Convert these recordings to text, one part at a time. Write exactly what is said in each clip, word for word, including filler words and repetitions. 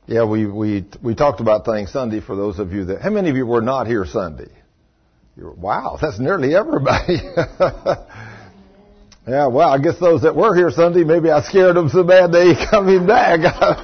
Yeah, we, we, we talked about things Sunday for those of you that, how many of you were not here Sunday? You're, wow, that's nearly everybody. Yeah, well, I guess those that were here Sunday, maybe I scared them so bad they ain't coming back.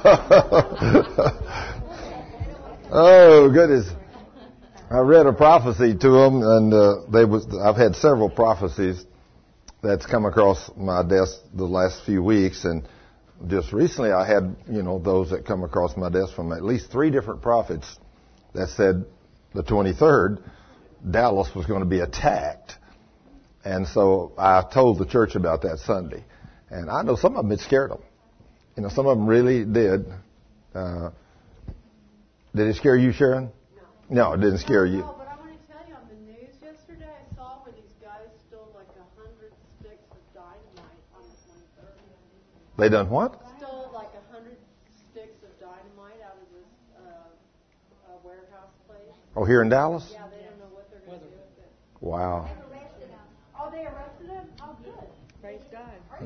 Oh, goodness. I read a prophecy to them, and uh, they was. I've had several prophecies that's come across my desk the last few weeks, and just recently I had, you know, those that come across my desk from at least three different prophets that said the twenty-third, Dallas was going to be attacked. And so I told the church about that Sunday. And I know some of them, it scared them. You know, some of them really did. Uh, did it scare you, Sharon? No. No, it didn't scare you. No, but I want to tell you, on the news yesterday, I saw where these guys stole like a hundred sticks of dynamite on the twenty-third. They done what? Stole like a hundred sticks of dynamite out of this uh, uh, warehouse place. Oh, here in Dallas? Yeah, they don't know what they're going to do with it. Wow. Oh, they arrested him? Oh, good. Praise God.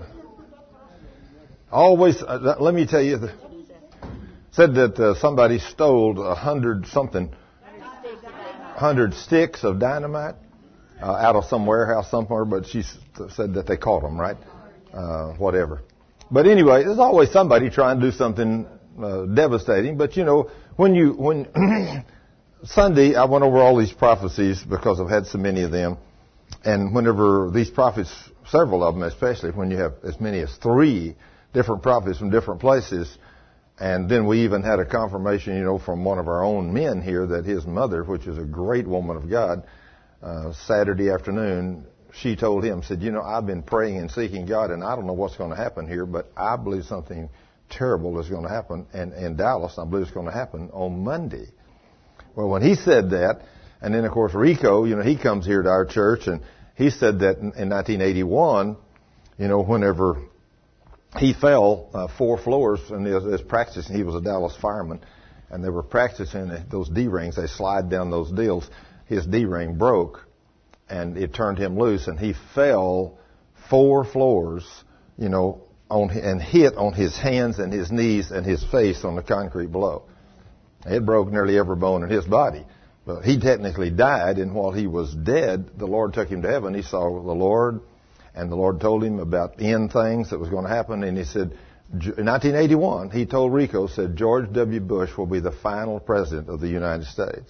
Always, uh, let me tell you, the, said that uh, somebody stole a hundred something, hundred sticks of dynamite uh, out of some warehouse somewhere, but she said that they caught them, right? Uh, whatever. But anyway, there's always somebody trying to do something uh, devastating. But you know, when you when Sunday, I went over all these prophecies because I've had so many of them. And whenever these prophets, several of them especially, when you have as many as three different prophets from different places, and then we even had a confirmation, you know, from one of our own men here that his mother, which is a great woman of God, uh, Saturday afternoon, she told him, said, you know, I've been praying and seeking God, and I don't know what's going to happen here, but I believe something terrible is going to happen, and in Dallas, I believe it's going to happen on Monday. Well, when he said that, and then, of course, Rico, you know, he comes here to our church, and he said that in, in nineteen eighty-one, you know, whenever he fell uh, four floors, and he was, he was practicing, he was a Dallas fireman, and they were practicing those D-rings. They slide down those deals. His D-ring broke, and it turned him loose, and he fell four floors, you know, on and hit on his hands and his knees and his face on the concrete below. It broke nearly every bone in his body. But he technically died, and while he was dead, the Lord took him to heaven. He saw the Lord, and the Lord told him about end things that was going to happen. And he said, in nineteen eighty-one, he told Rico, said, George W. Bush will be the final president of the United States.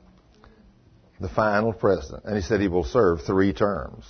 The final president. And he said he will serve three terms.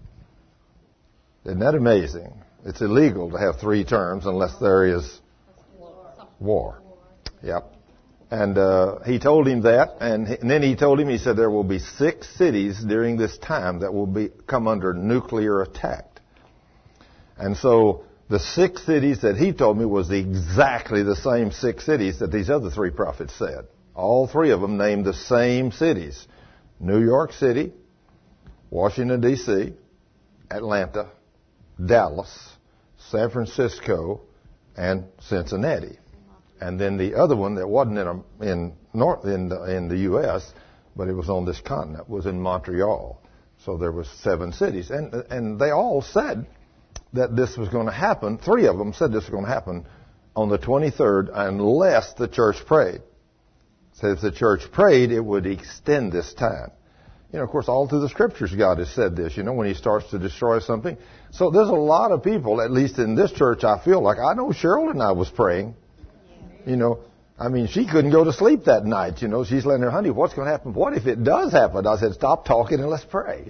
Isn't that amazing? It's illegal to have three terms unless there is war. Yep. And uh, he told him that, and, he, and then he told him, he said, there will be six cities during this time that will be come under nuclear attack. And so the six cities that he told me was exactly the same six cities that these other three prophets said. All three of them named the same cities. New York City, Washington, D C, Atlanta, Dallas, San Francisco, and Cincinnati. And then the other one that wasn't in a, in North in the, in the U S, but it was on this continent, was in Montreal. So there was seven cities, and and they all said that this was going to happen. Three of them said this was going to happen on the twenty-third, unless the church prayed. So if the church prayed, it would extend this time. You know, of course, all through the scriptures, God has said this. You know, when He starts to destroy something. So there's a lot of people, at least in this church, I feel like I know Cheryl and I was praying. You know, I mean, she couldn't go to sleep that night. You know, she's letting her, honey, what's going to happen? What if it does happen? I said, stop talking and let's pray.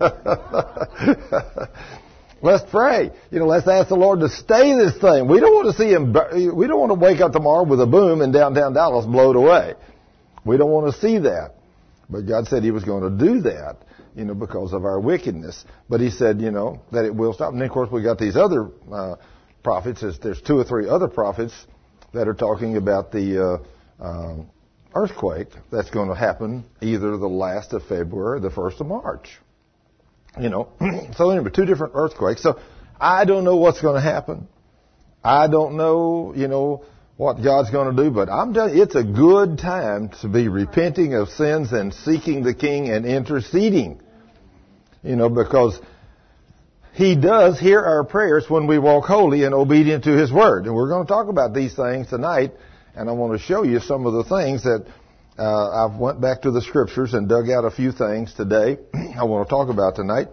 Let's pray. You know, let's ask the Lord to stay this thing. We don't want to see him, we don't want to wake up tomorrow with a boom and downtown Dallas blowed away. We don't want to see that. But God said He was going to do that, you know, because of our wickedness. But He said, you know, that it will stop. And then, of course, we got these other uh, prophets. There's two or three other prophets that are talking about the uh, um, earthquake that's going to happen either the last of February or the first of March. You know, so anyway, two different earthquakes. So I don't know what's going to happen. I don't know, you know, what God's going to do, but I'm telling you, it's a good time to be repenting of sins and seeking the King and interceding. You know, because He does hear our prayers when we walk holy and obedient to His Word. And we're going to talk about these things tonight. and I want to show you some of the things that uh, I've went back to the Scriptures and dug out a few things today I want to talk about tonight.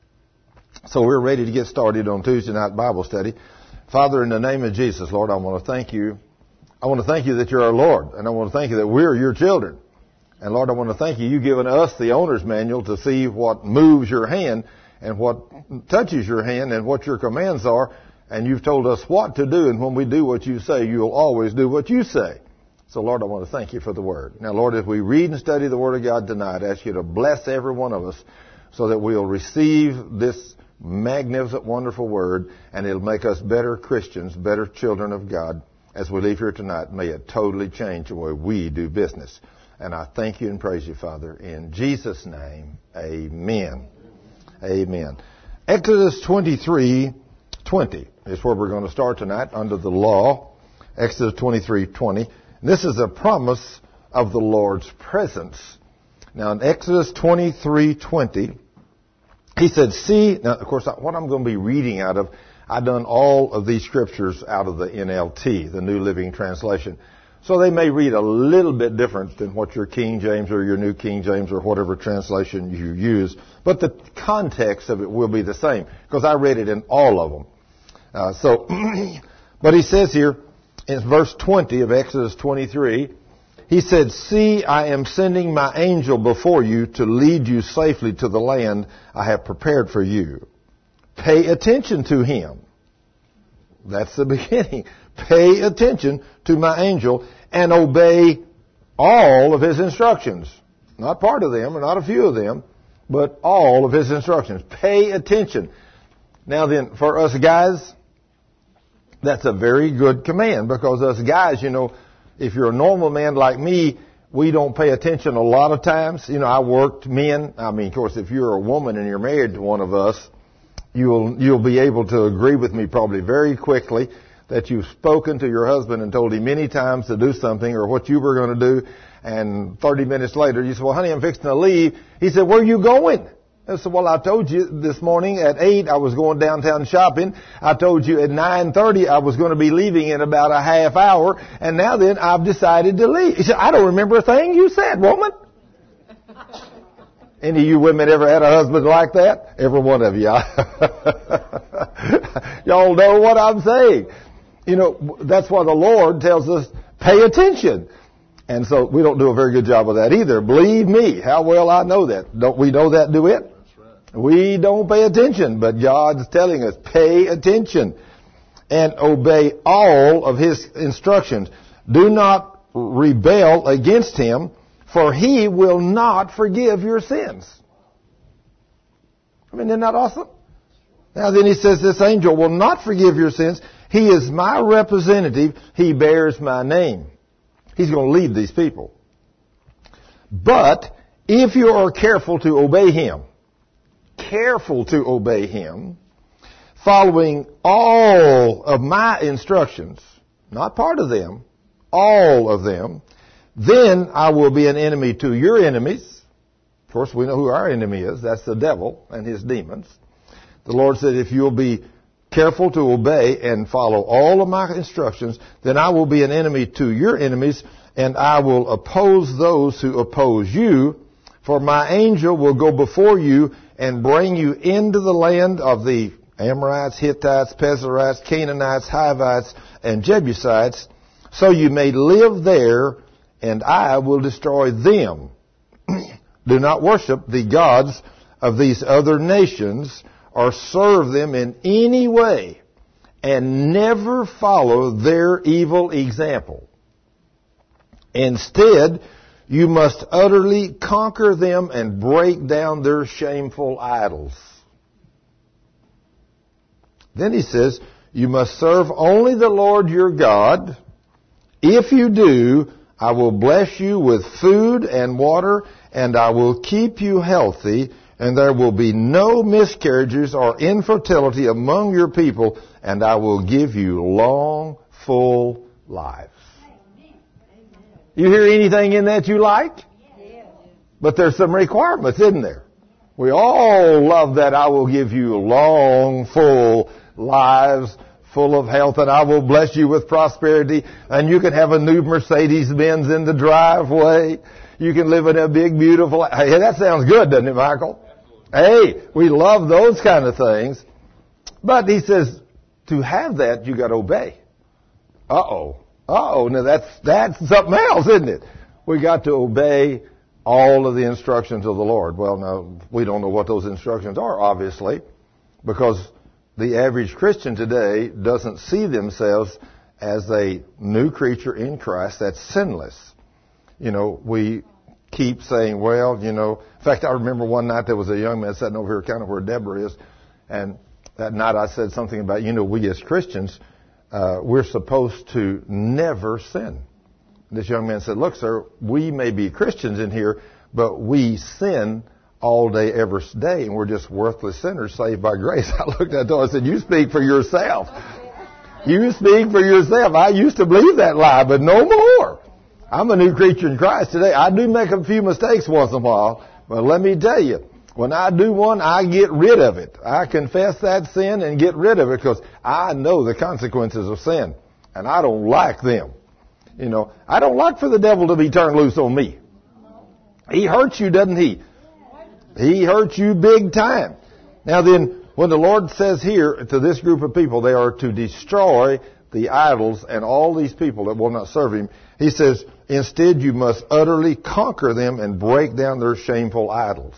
So we're ready to get started on Tuesday night Bible study. Father, in the name of Jesus, Lord, I want to thank you. I want to thank you that you're our Lord, and I want to thank you that we're your children. And Lord, I want to thank you, you've given us the owner's manual to see what moves your hand and what touches your hand and what your commands are. And you've told us what to do, and when we do what you say, you'll always do what you say. So, Lord, I want to thank you for the Word. Now, Lord, as we read and study the Word of God tonight, I ask you to bless every one of us so that we'll receive this magnificent, wonderful Word, and it'll make us better Christians, better children of God. As we leave here tonight, may it totally change the way we do business. And I thank you and praise you, Father. In Jesus' name, amen. Amen. Exodus twenty-three twenty is where we're going to start tonight under the law. Exodus twenty-three twenty. This is a promise of the Lord's presence. Now in Exodus twenty-three twenty, he said, see, now of course what I'm going to be reading out of, I've done all of these scriptures out of the N L T, the New Living Translation. So they may read a little bit different than what your King James or your New King James or whatever translation you use. But the context of it will be the same, because I read it in all of them. Uh, so, but he says here in verse twenty of Exodus twenty-three, he said, see, I am sending my angel before you to lead you safely to the land I have prepared for you. Pay attention to him. That's the beginning. Pay attention to my angel and obey all of his instructions. Not part of them or not a few of them, but all of his instructions. Pay attention. Now then, for us guys, that's a very good command, because us guys, you know, if you're a normal man like me, we don't pay attention a lot of times. You know, I worked men. I mean, of course, if you're a woman and you're married to one of us, you'll you'll be able to agree with me probably very quickly that you've spoken to your husband and told him many times to do something or what you were going to do, and thirty minutes later you said, well, honey, I'm fixing to leave. He said, where are you going? I said, well, I told you this morning at eight I was going downtown shopping. I told you at nine thirty I was going to be leaving in about a half hour, and now then I've decided to leave. He said, I don't remember a thing you said, woman. Any of you women ever had a husband like that? Every one of you. Y'all know what I'm saying. You know, that's why the Lord tells us, pay attention. And so we don't do a very good job of that either. Believe me, how well I know that. Don't we know that, do it? That's right. We don't pay attention, but God's telling us, pay attention and obey all of his instructions. Do not rebel against him, for he will not forgive your sins. I mean, isn't that awesome? Now then he says, this angel will not forgive your sins. He is my representative. He bears my name. He's going to lead these people. But if you are careful to obey him, careful to obey him, following all of my instructions, not part of them, all of them, then I will be an enemy to your enemies. Of course, we know who our enemy is. That's the devil and his demons. The Lord said, if you'll be careful to obey and follow all of my instructions, then I will be an enemy to your enemies, and I will oppose those who oppose you. For my angel will go before you and bring you into the land of the Amorites, Hittites, Perizzites, Canaanites, Hivites, and Jebusites, so you may live there, and I will destroy them. Do not worship the gods of these other nations, or serve them in any way, and never follow their evil example. Instead, you must utterly conquer them and break down their shameful idols. Then he says, you must serve only the Lord your God. If you do, I will bless you with food and water, and I will keep you healthy, and there will be no miscarriages or infertility among your people, and I will give you long, full lives. You hear anything in that you like? Yes. But there's some requirements, isn't there? We all love that I will give you long, full lives, full of health, and I will bless you with prosperity, and you can have a new Mercedes-Benz in the driveway. You can live in a big, beautiful... Hey, that sounds good, doesn't it, Michael? Hey, we love those kind of things. But he says, to have that, you got to obey. Uh-oh. Uh-oh. Now, that's, that's something else, isn't it? We got to obey all of the instructions of the Lord. Well, now, we don't know what those instructions are, obviously, because the average Christian today doesn't see themselves as a new creature in Christ that's sinless. You know, we keep saying, well, you know, in fact, I remember one night there was a young man sitting over here kind of where Deborah is, and that night I said something about, you know, we as Christians, uh, we're supposed to never sin. This young man said, look, sir, we may be Christians in here, but we sin all day, every day, and we're just worthless sinners saved by grace. I looked at him and I said, you speak for yourself. You speak for yourself. I used to believe that lie, but no more. I'm a new creature in Christ today. I do make a few mistakes once in a while, but let me tell you, when I do one, I get rid of it. I confess that sin and get rid of it because I know the consequences of sin, and I don't like them. You know, I don't like for the devil to be turned loose on me. He hurts you, doesn't he? He hurts you big time. Now then, when the Lord says here to this group of people, they are to destroy the idols and all these people that will not serve Him, He says, instead you must utterly conquer them and break down their shameful idols.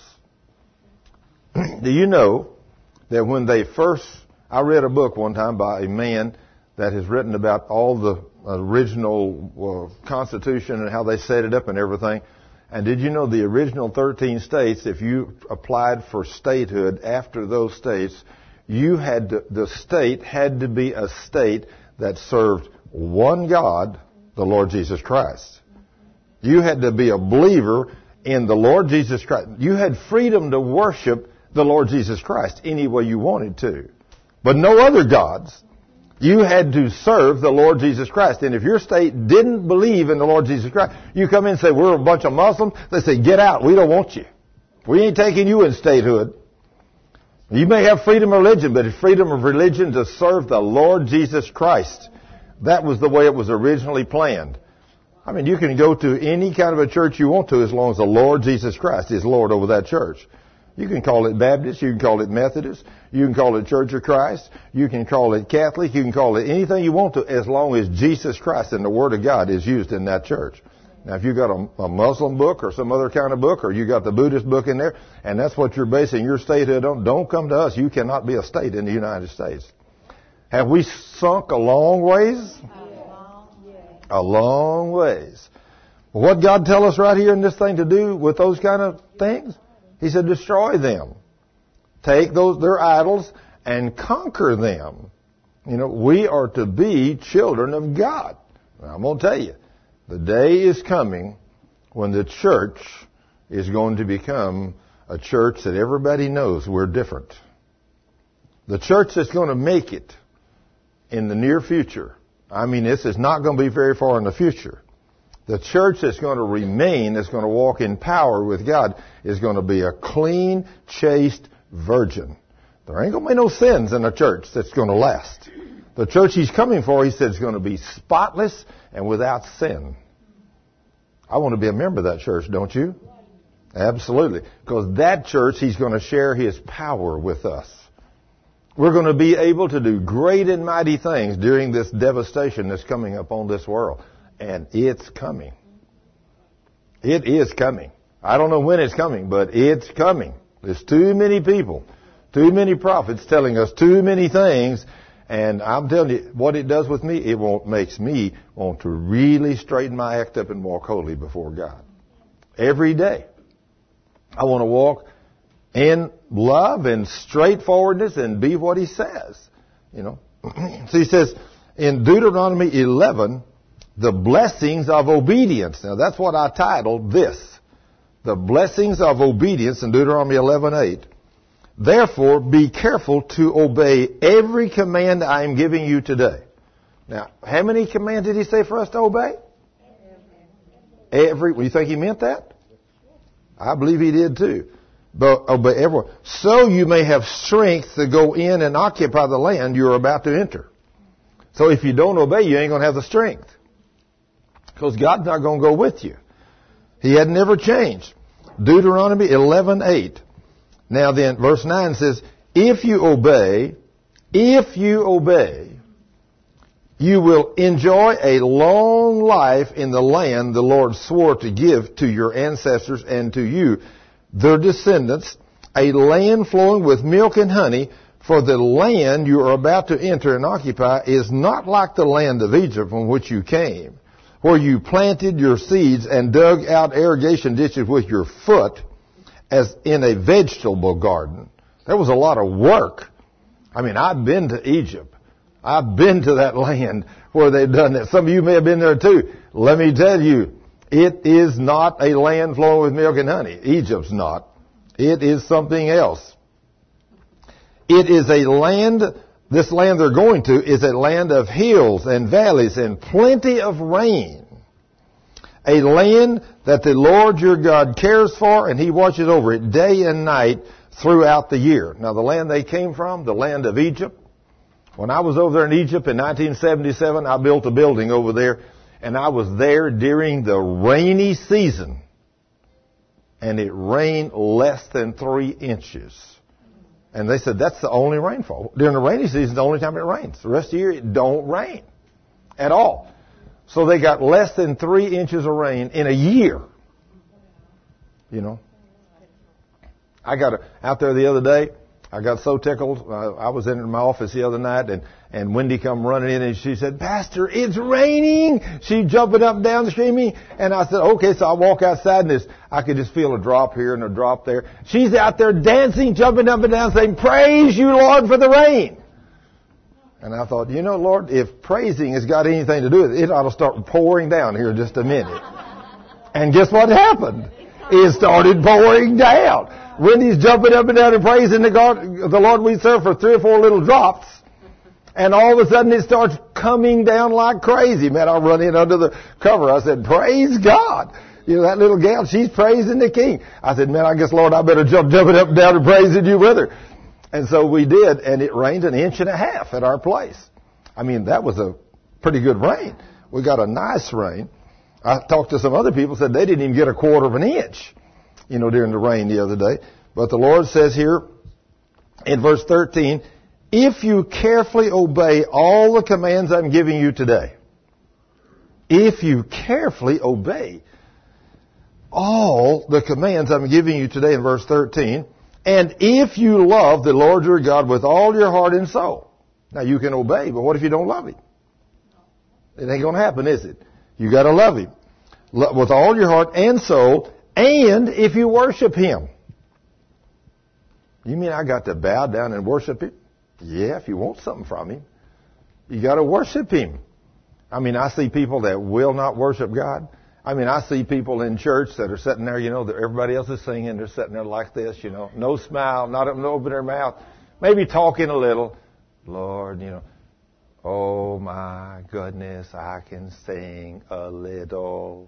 Do you know that when they first, I read a book one time by a man that has written about all the original uh, Constitution and how they set it up and everything. And did you know the original thirteen states, if you applied for statehood after those states, you had to, the state had to be a state that served one God, the Lord Jesus Christ. You had to be a believer in the Lord Jesus Christ. You had freedom to worship the Lord Jesus Christ any way you wanted to, but no other gods. You had to serve the Lord Jesus Christ. And if your state didn't believe in the Lord Jesus Christ, you come in and say, we're a bunch of Muslims. They say, get out. We don't want you. We ain't taking you in statehood. You may have freedom of religion, but it's freedom of religion to serve the Lord Jesus Christ. That was the way it was originally planned. I mean, you can go to any kind of a church you want to as long as the Lord Jesus Christ is Lord over that church. You can call it Baptist, you can call it Methodist, you can call it Church of Christ, you can call it Catholic, you can call it anything you want to as long as Jesus Christ and the Word of God is used in that church. Now, if you got a, a Muslim book or some other kind of book, or you got the Buddhist book in there, and that's what you're basing your statehood on, don't come to us. You cannot be a state in the United States. Have we sunk a long ways? A long ways. Well, what God tell us right here in this thing to do with those kind of things? He said, destroy them. Take those their idols and conquer them. You know, we are to be children of God. Now, I'm going to tell you, the day is coming when the church is going to become a church that everybody knows we're different. The church that's going to make it in the near future, I mean, this is not going to be very far in the future. The church that's going to remain, that's going to walk in power with God, is going to be a clean, chaste virgin. There ain't going to be no sins in a church that's going to last. The church He's coming for, He said, is going to be spotless and without sin. I want to be a member of that church, don't you? Absolutely. Because that church, He's going to share His power with us. We're going to be able to do great and mighty things during this devastation that's coming upon this world. And it's coming. It is coming. I don't know when it's coming, but it's coming. There's too many people, too many prophets telling us too many things. And I'm telling you, what it does with me, it won't, makes me want to really straighten my act up and walk holy before God. Every day. I want to walk in love and straightforwardness and be what He says. You know. So He says in Deuteronomy eleven, the blessings of obedience. Now that's what I titled this. The blessings of obedience in Deuteronomy eleven eight. Therefore, be careful to obey every command I am giving you today. Now, how many commands did He say for us to obey? Every. Well, you think He meant that? I believe He did too. But obey everyone. So you may have strength to go in and occupy the land you are about to enter. So if you don't obey, you ain't going to have the strength. Because God's not going to go with you. He had never changed. Deuteronomy eleven eight. Now then, verse nine says, if you obey, if you obey, you will enjoy a long life in the land the Lord swore to give to your ancestors and to you, their descendants, a land flowing with milk and honey, for the land you are about to enter and occupy is not like the land of Egypt from which you came, where you planted your seeds and dug out irrigation ditches with your foot as in a vegetable garden. There was a lot of work. I mean, I've been to Egypt. I've been to that land where they've done that. Some of you may have been there too. Let me tell you, it is not a land flowing with milk and honey. Egypt's not. It is something else. It is a land, this land they're going to is a land of hills and valleys and plenty of rain. A land that the Lord your God cares for, and He watches over it day and night throughout the year. Now, the land they came from, the land of Egypt. When I was over there in Egypt in nineteen seventy-seven, I built a building over there, and I was there during the rainy season. And it rained less than three inches. And they said that's the only rainfall. During the rainy season, the only time it rains. The rest of the year, it don't rain at all. So they got less than three inches of rain in a year. You know. I got a, out there the other day. I got so tickled. Uh, I was in my office the other night, and, and Wendy come running in, and she said, Pastor, it's raining. She jumping up and down screaming. And I said, okay. So I walk outside, and this, I could just feel a drop here and a drop there. She's out there dancing, jumping up and down, saying, praise you, Lord, for the rain. And I thought, you know, Lord, if praising has got anything to do with it, it ought to start pouring down here in just a minute. And guess what happened? It started pouring down. Wendy's jumping up and down and praising the, God, the Lord we serve for three or four little drops. And all of a sudden it starts coming down like crazy. Man, I run in under the cover. I said, praise God. You know, that little gal, she's praising the King. I said, man, I guess, Lord, I better jump jumping up and down and praising you with her. And so we did, and it rained an inch and a half at our place. I mean, that was a pretty good rain. We got a nice rain. I talked to some other people, said they didn't even get a quarter of an inch, you know, during the rain the other day. But the Lord says here in verse thirteen, if you carefully obey all the commands I'm giving you today, if you carefully obey all the commands I'm giving you today in verse thirteen, and if you love the Lord your God with all your heart and soul. Now you can obey, but what if you don't love Him? It ain't going to happen, is it? You got to love Him with all your heart and soul, and if you worship Him. You mean I got to bow down and worship Him? Yeah, if you want something from Him. You got to worship Him. I mean, I see people that will not worship God. I mean, I see people in church that are sitting there, you know, that everybody else is singing. They're sitting there like this, you know, no smile, not open their mouth, maybe talking a little. Lord, you know, oh my goodness, I can sing a little.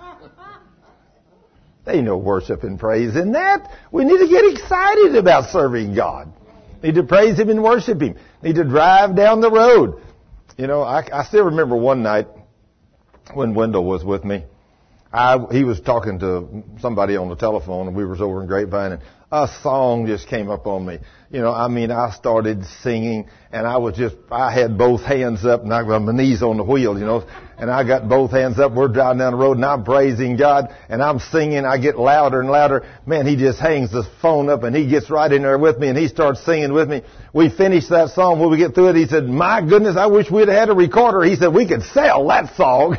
There ain't no worship and praise in that. We need to get excited about serving God. Need to praise Him and worship Him. Need to drive down the road. You know, I, I still remember one night when Wendell was with me. I, he was talking to somebody on the telephone, and we was over in Grapevine, and a song just came up on me. You know, I mean, I started singing, and I was just, I had both hands up, and I got my knees on the wheel, you know, and I got both hands up. We're driving down the road, and I'm praising God, and I'm singing. I get louder and louder. Man, he just hangs the phone up, and he gets right in there with me, and he starts singing with me. We finished that song. When we get through it, he said, my goodness, I wish we'd had a recorder. He said, we could sell that song.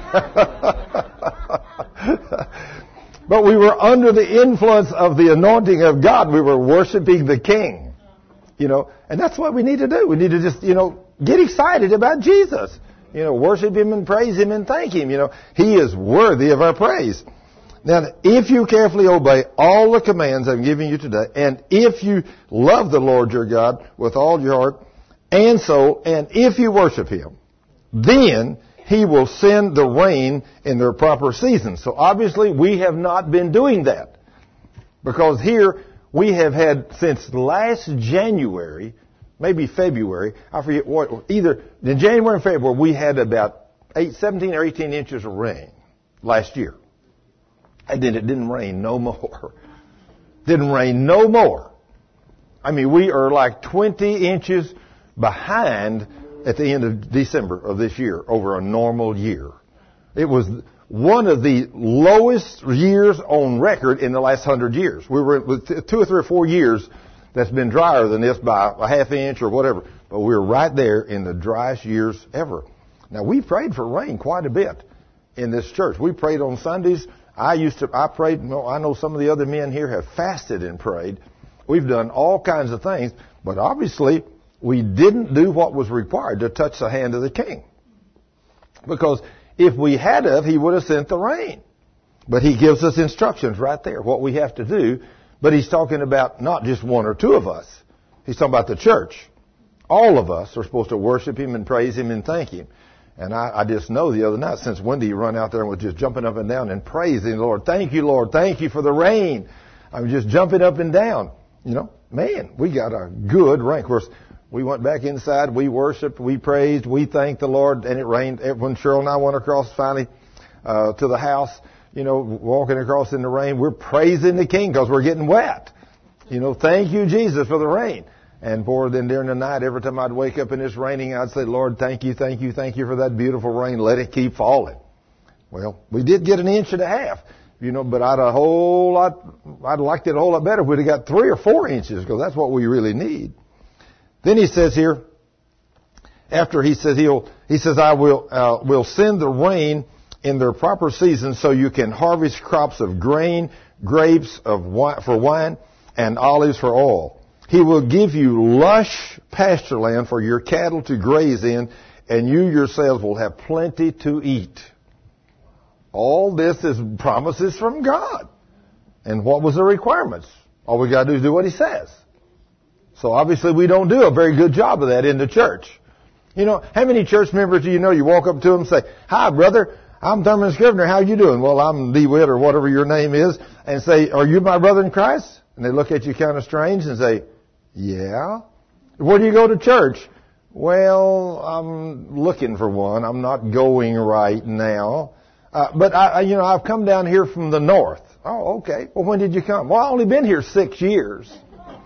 But we were under the influence of the anointing of God. We were worshiping the King. You know, and that's what we need to do. We need to just, you know, get excited about Jesus. You know, worship Him and praise Him and thank Him. You know, He is worthy of our praise. Now, if you carefully obey all the commands I'm giving you today, and if you love the Lord your God with all your heart and soul, and if you worship Him, then He will send the rain in their proper season. So obviously we have not been doing that. Because here we have had, since last January, maybe February. I forget what. Either in January and February, we had about eight, seventeen or eighteen inches of rain last year. And then it didn't rain no more. Didn't rain no more. I mean, we are like twenty inches behind at the end of December of this year over a normal year. It was one of the lowest years on record in the last hundred years. We were with two or three or four years that's been drier than this by a half inch or whatever. But we were right there in the driest years ever. Now, we prayed for rain quite a bit in this church. We prayed on Sundays. I used to, I prayed, I know some of the other men here have fasted and prayed. We've done all kinds of things, but obviously we didn't do what was required to touch the hand of the king. Because if we had of, he would have sent the rain. But he gives us instructions right there, what we have to do. But he's talking about not just one or two of us. He's talking about the church. All of us are supposed to worship him and praise him and thank him. And I, I just know the other night, since Wendy run out there and was just jumping up and down and praising the Lord. Thank you, Lord. Thank you for the rain. I'm just jumping up and down. You know, man, we got a good rain. Of course, we went back inside. We worshiped. We praised. We thanked the Lord. And it rained. When Cheryl and I went across finally uh, to the house, you know, walking across in the rain, we're praising the King because we're getting wet. You know, thank you, Jesus, for the rain. And boy, then during the night, every time I'd wake up and it's raining, I'd say, Lord, thank you, thank you, thank you for that beautiful rain. Let it keep falling. Well, we did get an inch and a half, you know, but I'd a whole lot, I'd liked it a whole lot better if we'd have got three or four inches, because that's what we really need. Then he says here, after he says he'll, he says, I will, uh, will send the rain in their proper season so you can harvest crops of grain, grapes of wine, for wine, and olives for oil. He will give you lush pasture land for your cattle to graze in, and you yourselves will have plenty to eat. All this is promises from God. And what was the requirements? All we got to do is do what he says. So obviously we don't do a very good job of that in the church. You know, how many church members do you know you walk up to them and say, hi, brother, I'm Thurman Scrivener. How you doing? Well, I'm DeWitt or whatever your name is. And say, are you my brother in Christ? And they look at you kind of strange and say, yeah. Where do you go to church? Well, I'm looking for one. I'm not going right now. Uh, but I, I, you know, I've come down here from the north. Oh, okay. Well, when did you come? Well, I've only been here six years.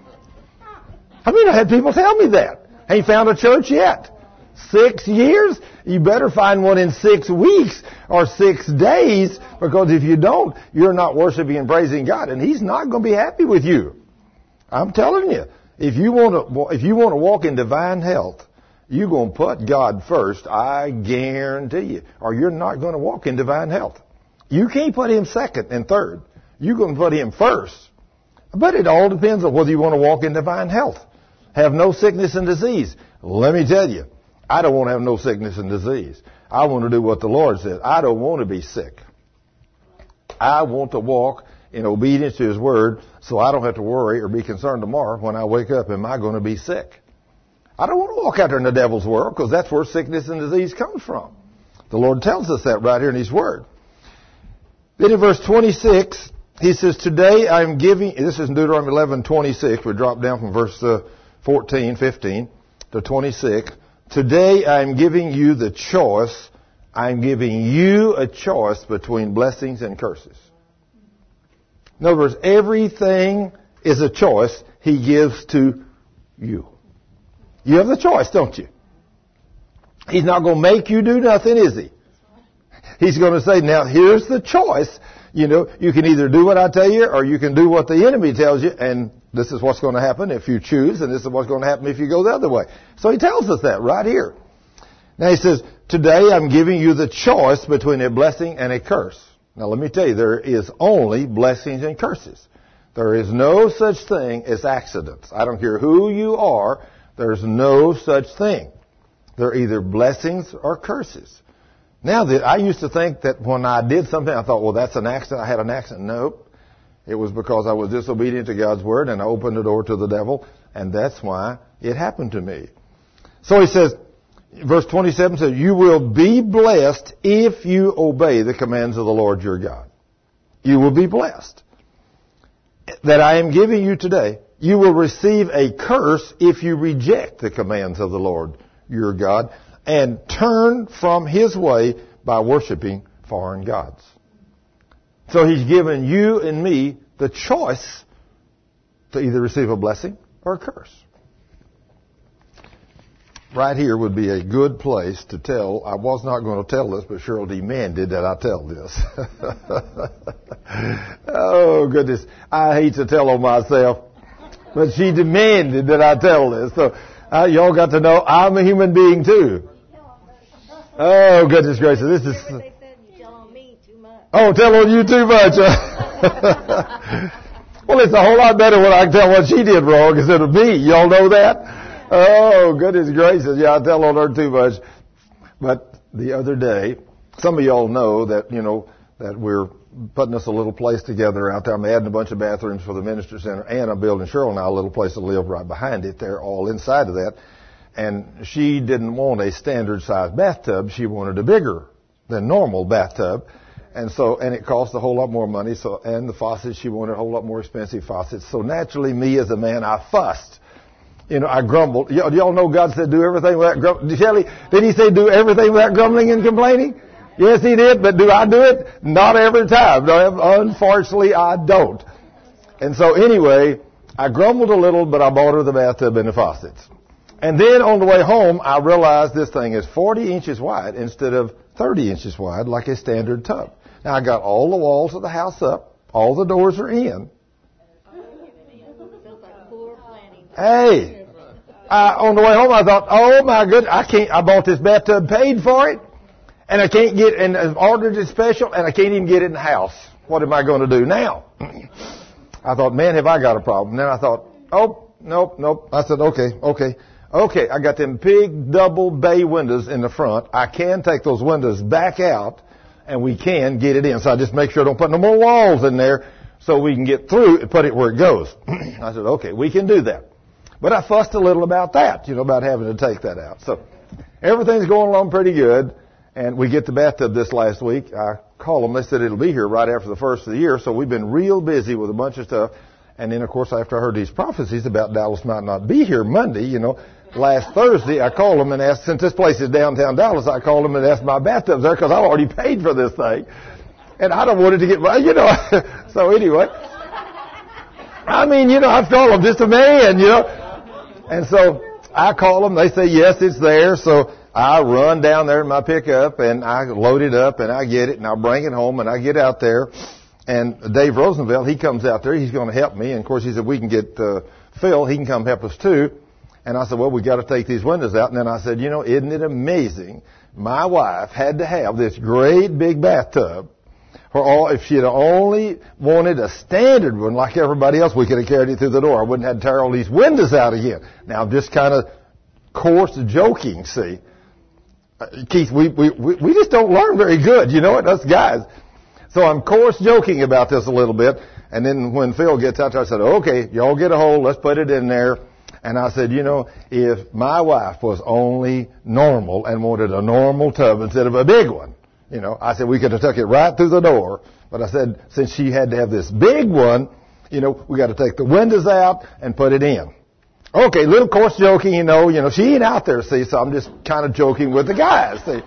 I mean, I had people tell me that. Ain't found a church yet. Six years? You better find one in six weeks or six days, because if you don't, you're not worshiping and praising God, and he's not going to be happy with you. I'm telling you. If you want to, if you want to walk in divine health, you're going to put God first. I guarantee you, or you're not going to walk in divine health. You can't put him second and third. You're going to put him first. But it all depends on whether you want to walk in divine health. Have no sickness and disease. Let me tell you, I don't want to have no sickness and disease. I want to do what the Lord says. I don't want to be sick. I want to walk in obedience to his word, so I don't have to worry or be concerned tomorrow when I wake up, am I going to be sick? I don't want to walk out there in the devil's world, because that's where sickness and disease comes from. The Lord tells us that right here in his word. Then in verse twenty-six, he says, today I am giving, this is in Deuteronomy eleven twenty-six, we drop down from verse uh, fourteen, fifteen to twenty-six. Today I am giving you the choice, I am giving you a choice between blessings and curses. In other words, everything is a choice he gives to you. You have the choice, don't you? He's not going to make you do nothing, is he? He's going to say, now here's the choice. You know, you can either do what I tell you, or you can do what the enemy tells you, and this is what's going to happen if you choose, and this is what's going to happen if you go the other way. So he tells us that right here. Now he says, today I'm giving you the choice between a blessing and a curse. Now let me tell you, there is only blessings and curses. There is no such thing as accidents. I don't care who you are, there's no such thing. They're either blessings or curses. Now, that I used to think that when I did something, I thought, well, that's an accident. I had an accident. Nope. It was because I was disobedient to God's word and I opened the door to the devil, and that's why it happened to me. So he says, verse twenty-seven says, you will be blessed if you obey the commands of the Lord your God. You will be blessed. That I am giving you today you will receive a curse if you reject the commands of the Lord your God and turn from His way by worshiping foreign gods. So He's given you and me the choice to either receive a blessing or a curse. Right here would be a good place to tell. I was not going to tell this, but Cheryl demanded that I tell this. Oh, goodness. I hate to tell on myself, but she demanded that I tell this. So uh, y'all got to know I'm a human being too. Oh, goodness gracious. This is... They said you tell on me too much. Oh, tell on you too much. Well, it's a whole lot better when I can tell what she did wrong instead of me. Y'all know that? Oh, goodness gracious. Yeah, I tell on her too much. But the other day, some of y'all know that, you know, that we're putting us a little place together out there. I'm adding a bunch of bathrooms for the Minister Center, and I'm building Cheryl and I a little place to live right behind it. They're all inside of that. And she didn't want a standard size bathtub. She wanted a bigger than normal bathtub. And so, and it cost a whole lot more money. So, and the faucets, she wanted a whole lot more expensive faucets. So naturally, me as a man, I fussed. You know, I grumbled. Y- y'all know God said do everything without grumbling. Shelley, did He say do everything without grumbling and complaining? Yes, He did. But do I do it? Not every time. No, unfortunately, I don't. And so anyway, I grumbled a little, but I bought her the bathtub and the faucets. And then on the way home, I realized this thing is forty inches wide instead of thirty inches wide like a standard tub. Now, I got all the walls of the house up. All the doors are in. Hey, I, on the way home, I thought, oh, my goodness, I can't, I bought this bathtub, paid for it, and I can't get, and I've ordered it special, and I can't even get it in the house. What am I going to do now? I thought, man, have I got a problem. Then I thought, oh, nope, nope. I said, okay, okay. Okay, I got them big double bay windows in the front. I can take those windows back out, and we can get it in. So I just make sure I don't put no more walls in there so we can get through and put it where it goes. I said, okay, we can do that. But I fussed a little about that, you know, about having to take that out. So everything's going along pretty good, and we get the bathtub this last week. I called them. They said it'll be here right after the first of the year, so we've been real busy with a bunch of stuff. And then, of course, after I heard these prophecies about Dallas might not be here Monday, you know, last Thursday, I called them and asked, since this place is downtown Dallas, I called them and asked my bathtub's there because I've already paid for this thing. And I don't want it to get, you know, so anyway. I mean, you know, I told them, just a man, you know. And so I call them. They say, yes, it's there. So I run down there in my pickup, and I load it up, and I get it, and I bring it home, and I get out there. And Dave Rosenfeld, he comes out there. He's going to help me. And, of course, he said, we can get uh, Phil. He can come help us, too. And I said, well, we got to take these windows out. And then I said, you know, isn't it amazing? My wife had to have this great big bathtub. For all, if she had only wanted a standard one like everybody else, we could have carried it through the door. I wouldn't have to tear all these windows out again. Now, I'm just kind of coarse joking, see. Uh, Keith, we, we, we just don't learn very good, you know what, us guys. So I'm coarse joking about this a little bit. And then when Phil gets out there, I said, okay, y'all get a hold, let's put it in there. And I said, you know, if my wife was only normal and wanted a normal tub instead of a big one, you know, I said we could have took it right through the door. But I said, since she had to have this big one, you know, we got to take the windows out and put it in. Okay, little coarse joking, you know, you know, she ain't out there, see, so I'm just kind of joking with the guys, see.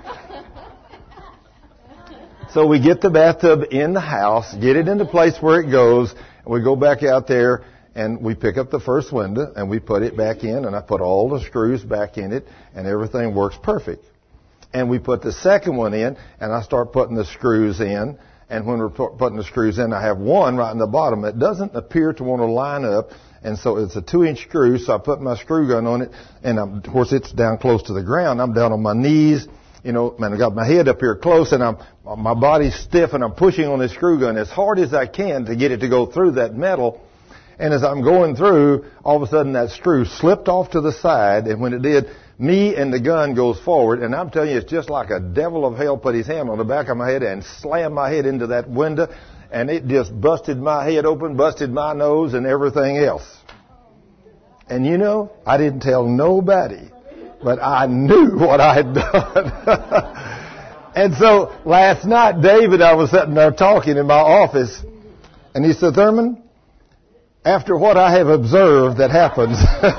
So we get the bathtub in the house, get it into place where it goes, and we go back out there, and we pick up the first window, and we put it back in, and I put all the screws back in it, and everything works perfect. And we put the second one in, and I start putting the screws in. And when we're putting the screws in, I have one right in the bottom. It doesn't appear to want to line up, and so it's a two-inch screw. So I put my screw gun on it, and I'm, of course it's down close to the ground. I'm down on my knees, you know, and I got my head up here close, and I'm my body's stiff, and I'm pushing on this screw gun as hard as I can to get it to go through that metal. And as I'm going through, all of a sudden that screw slipped off to the side, and when it did, me and the gun goes forward, and I'm telling you, it's just like a devil of hell put his hand on the back of my head and slammed my head into that window, and it just busted my head open, busted my nose, and everything else. And you know, I didn't tell nobody, but I knew what I had done. And so last night, David, I was sitting there talking in my office, and he said, Thurman, after what I have observed that happens,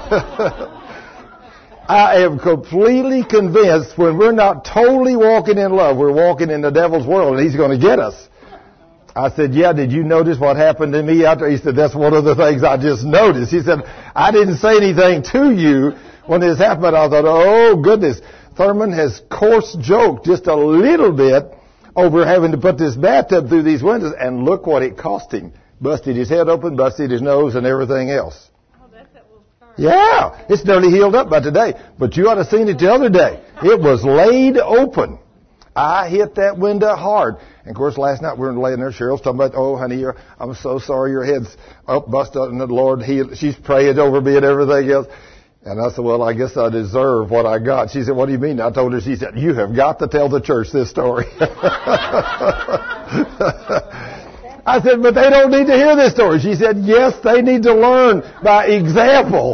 I am completely convinced when we're not totally walking in love, we're walking in the devil's world, and he's going to get us. I said, yeah, did you notice what happened to me out there? He said, that's one of the things I just noticed. He said, I didn't say anything to you when this happened. I thought, oh, goodness. Thurman has coarse joked just a little bit over having to put this bathtub through these windows, and look what it cost him. Busted his head open, busted his nose, and everything else. Oh, that's that little scar. Yeah, it's nearly healed up by today. But you ought to have seen it the other day. It was laid open. I hit that window hard. And, of course, last night we were laying there. Cheryl's talking about, oh, honey, you're, I'm so sorry your head's up, busted up, and the Lord healed. She's praying over me and everything else. And I said, well, I guess I deserve what I got. She said, what do you mean? I told her, she said, you have got to tell the church this story. I said, but they don't need to hear this story. She said, yes, they need to learn by example.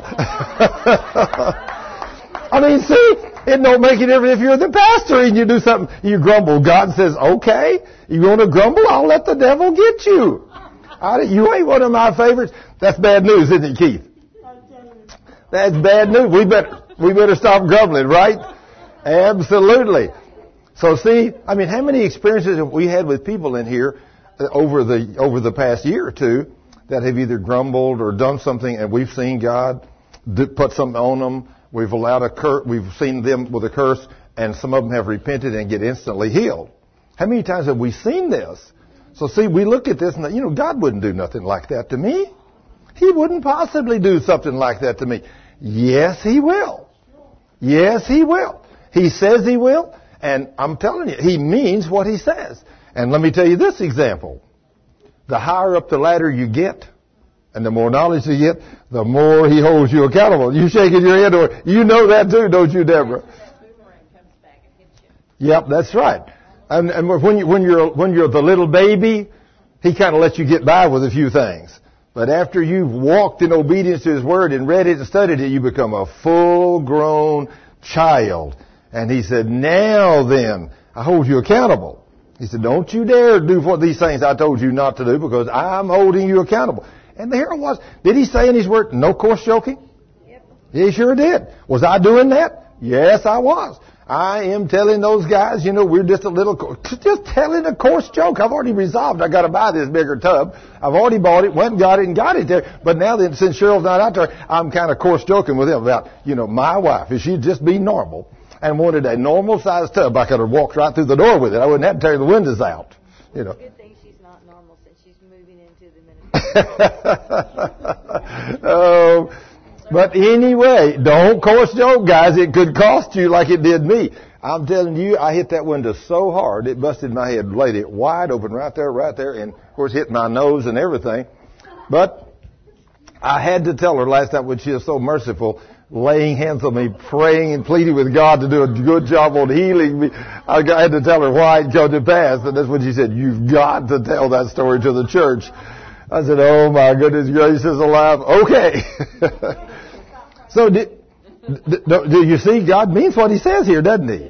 I mean, see, it don't make it different if you're the pastor and you do something, you grumble. God says, okay, you want to grumble? I'll let the devil get you. I, you ain't one of my favorites. That's bad news, isn't it, Keith? That's bad news. We better, we better stop grumbling, right? Absolutely. So see, I mean, how many experiences have we had with people in here over the, over the past year or two that have either grumbled or done something and we've seen God put something on them. We've allowed a cur- we've seen them with a curse, and some of them have repented and get instantly healed. How many times have we seen this? So see, we look at this and, you know, God wouldn't do nothing like that to me. He wouldn't possibly do something like that to me. Yes, He will. Yes, He will. He says He will, and I'm telling you, He means what He says. And let me tell you this example. The higher up the ladder you get, and the more knowledge you get, the more He holds you accountable. You shaking your head, or you know that too, don't you, Deborah? Yep, that's right. And, and when, you, when you're when you're the little baby, He kind of lets you get by with a few things. But after you've walked in obedience to His Word and read it and studied it, you become a full-grown child. And He said, now then, I hold you accountable. He said, don't you dare do what these things I told you not to do, because I'm holding you accountable. And there it was. Did He say in His Word, no coarse joking? Yep. He sure did. Was I doing that? Yes, I was. I am telling those guys, you know, we're just a little, just telling a coarse joke. I've already resolved I got to buy this bigger tub. I've already bought it, went and got it and got it there. But now that since Cheryl's not out there, I'm kind of coarse joking with him about, you know, my wife. If she'd just be normal and wanted a normal sized tub, I could have walked right through the door with it. I wouldn't have to tear the windows out. You know. Good thing she's not normal since she's moving into the ministry. Oh. But anyway, don't coarse joke, guys. It could cost you like it did me. I'm telling you, I hit that window so hard, it busted my head, laid it wide open right there, right there, and, of course, hit my nose and everything. But I had to tell her last night when she was so merciful, laying hands on me, praying and pleading with God to do a good job on healing me. I had to tell her why it come to pass. And that's when she said, you've got to tell that story to the church. I said, oh, my goodness gracious alive. Okay. So do, do, do you see, God means what He says here, doesn't He?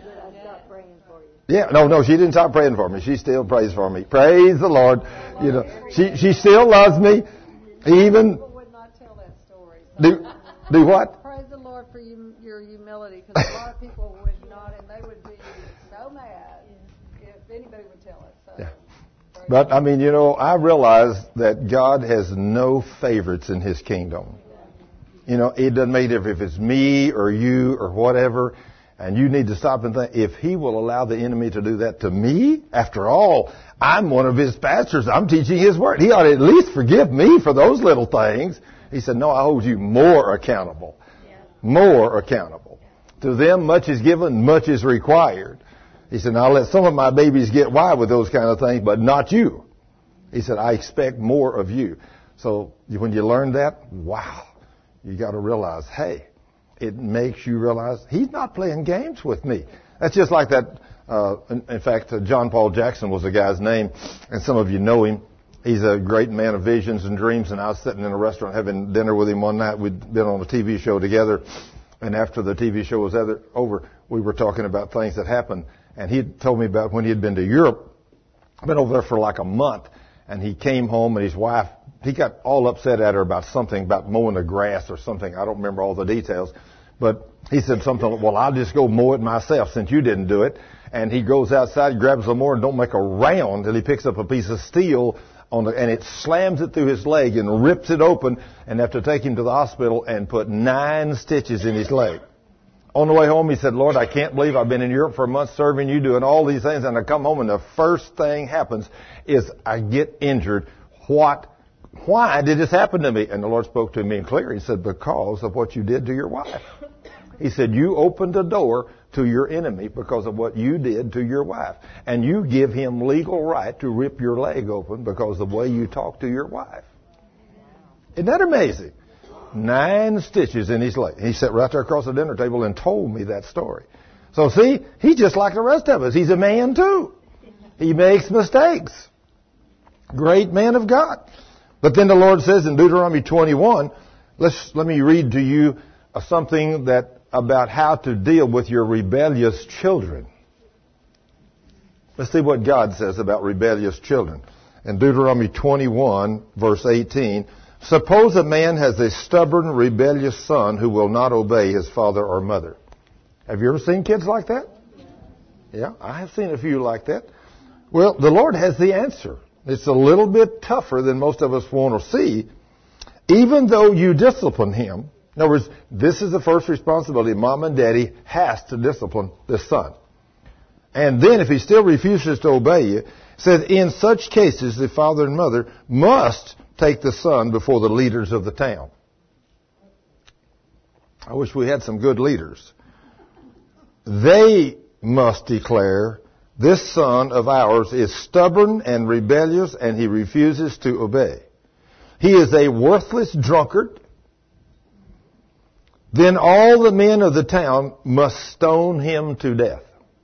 Yeah, no, no, she didn't stop praying for me. She still prays for me. Praise the Lord. You know, she she still loves me. Even People would not tell that story. So do do what? praise the Lord for you, your humility, because a lot of people would not, and they would be so mad if anybody would tell it. So. Yeah. But I mean, you know, I realize that God has no favorites in His kingdom. You know, it doesn't make a difference if it's me or you or whatever. And you need to stop and think, if He will allow the enemy to do that to me, after all, I'm one of His pastors. I'm teaching His Word. He ought to at least forgive me for those little things. He said, no, I hold you more accountable. Yeah. More accountable. To them, much is given, much is required. He said, now I'll let some of my babies get wide with those kind of things, but not you. He said, I expect more of you. So when you learn that, wow. You got to realize, hey, it makes you realize He's not playing games with me. That's just like that. Uh, in, in fact, uh, John Paul Jackson was the guy's name, and some of you know him. He's a great man of visions and dreams, and I was sitting in a restaurant having dinner with him one night. We'd been on a T V show together, and after the T V show was over, we were talking about things that happened, and he told me about when he had been to Europe. I'd been over there for like a month, and he came home, and his wife he got all upset at her about something, about mowing the grass or something. I don't remember all the details. But he said something like, well, I'll just go mow it myself since you didn't do it. And he goes outside, grabs the mower, and don't make a round till he picks up a piece of steel on the, and it slams it through his leg and rips it open, and have to take him to the hospital and put nine stitches in his leg. On the way home, he said, Lord, I can't believe I've been in Europe for a month serving you, doing all these things, and I come home and the first thing happens is I get injured. What? Why did this happen to me? And the Lord spoke to me in clear. He said, because of what you did to your wife. He said, you opened the door to your enemy because of what you did to your wife. And you give him legal right to rip your leg open because of the way you talk to your wife. Isn't that amazing? Nine stitches in his leg. He sat right there across the dinner table and told me that story. So see, he's just like the rest of us. He's a man too. He makes mistakes. Great man of God. But then the Lord says in Deuteronomy twenty-one, let's, let me read to you uh, something that about how to deal with your rebellious children. Let's see what God says about rebellious children. In Deuteronomy twenty-one, verse eighteen, suppose a man has a stubborn, rebellious son who will not obey his father or mother. Have you ever seen kids like that? Yeah, I have seen a few like that. Well, the Lord has the answer. It's a little bit tougher than most of us want to see. Even though you discipline him, in other words, this is the first responsibility. Mom and Daddy has to discipline this son. And then if he still refuses to obey you, it says, in such cases, the father and mother must take the son before the leaders of the town. I wish we had some good leaders. They must declare, this son of ours is stubborn and rebellious, and he refuses to obey. He is a worthless drunkard. Then all the men of the town must stone him to death.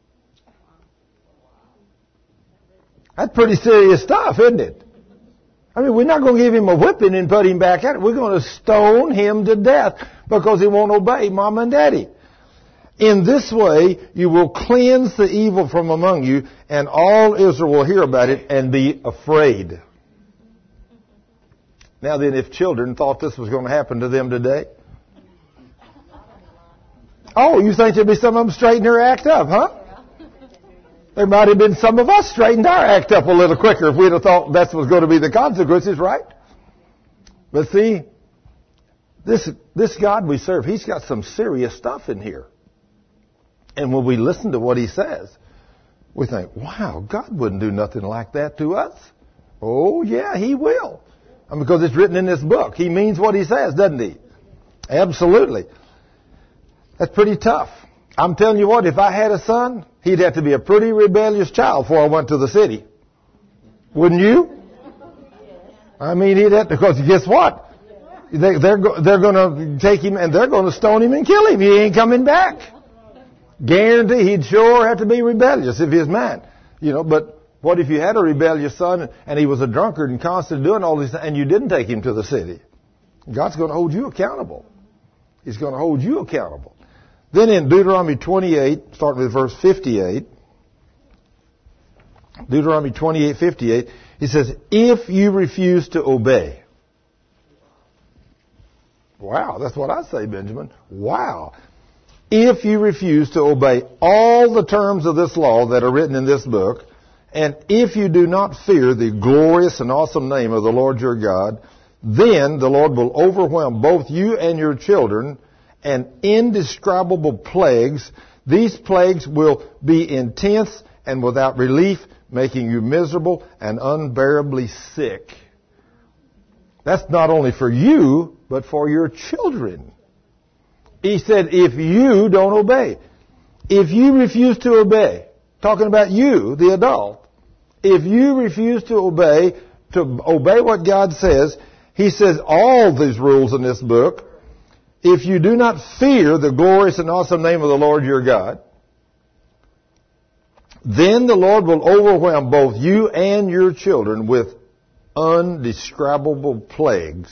That's pretty serious stuff, isn't it? I mean, we're not going to give him a whipping and put him back at it. We're going to stone him to death because he won't obey Mom and Daddy. In this way, you will cleanse the evil from among you, and all Israel will hear about it and be afraid. Now then, if children thought this was going to happen to them today, oh, you think there'd be some of them straighten their act up, huh? There might have been some of us straightened our act up a little quicker if we'd have thought that was going to be the consequences, right? But see, this, this God we serve, He's got some serious stuff in here. And when we listen to what He says, we think, wow, God wouldn't do nothing like that to us. Oh, yeah, He will. I mean, because it's written in this book. He means what He says, doesn't He? Absolutely. That's pretty tough. I'm telling you what, if I had a son, he'd have to be a pretty rebellious child before I went to the city. Wouldn't you? I mean, he'd have to, because guess what? They, they're they're going to take him and they're going to stone him and kill him. He ain't coming back. Guarantee he'd sure have to be rebellious if he's man. You know, but what if you had a rebellious son and he was a drunkard and constantly doing all these things and you didn't take him to the city? God's going to hold you accountable. He's going to hold you accountable. Then in Deuteronomy twenty-eight, starting with verse fifty-eight, Deuteronomy twenty-eight, fifty-eight, he says, if you refuse to obey. Wow, that's what I say, Benjamin. Wow. If you refuse to obey all the terms of this law that are written in this book, and if you do not fear the glorious and awesome name of the Lord your God, then the Lord will overwhelm both you and your children and indescribable plagues. These plagues will be intense and without relief, making you miserable and unbearably sick. That's not only for you, but for your children. He said, if you don't obey, if you refuse to obey, talking about you, the adult, if you refuse to obey, to obey what God says, He says all these rules in this book, if you do not fear the glorious and awesome name of the Lord your God, then the Lord will overwhelm both you and your children with undescribable plagues.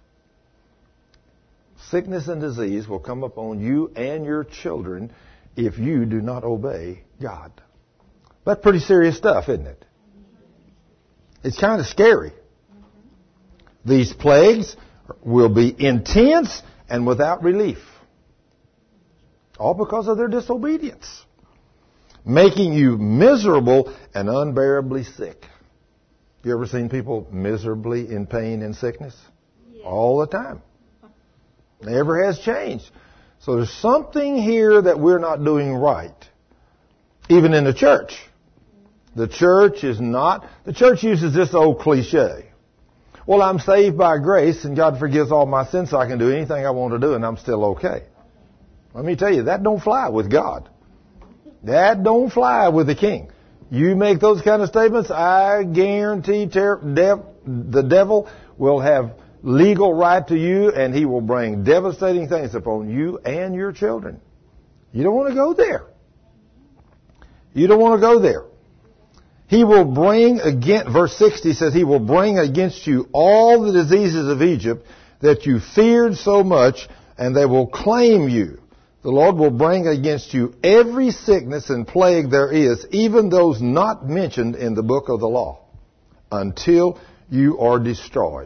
Sickness and disease will come upon you and your children if you do not obey God. That's pretty serious stuff, isn't it? It's kind of scary. These plagues will be intense and without relief. All because of their disobedience. Making you miserable and unbearably sick. You ever seen people miserably in pain and sickness? Yeah. All the time. Never has changed. So there's something here that we're not doing right. Even in the church. The church is not, the church uses this old cliche. Well, I'm saved by grace and God forgives all my sins so I can do anything I want to do and I'm still okay. Let me tell you, that don't fly with God. That don't fly with the King. You make those kind of statements, I guarantee ter- dev- the devil will have legal right to you and he will bring devastating things upon you and your children. You don't want to go there. You don't want to go there. He will bring against, verse sixty says, he will bring against you all the diseases of Egypt that you feared so much, and they will claim you. The Lord will bring against you every sickness and plague there is, even those not mentioned in the book of the law, until you are destroyed.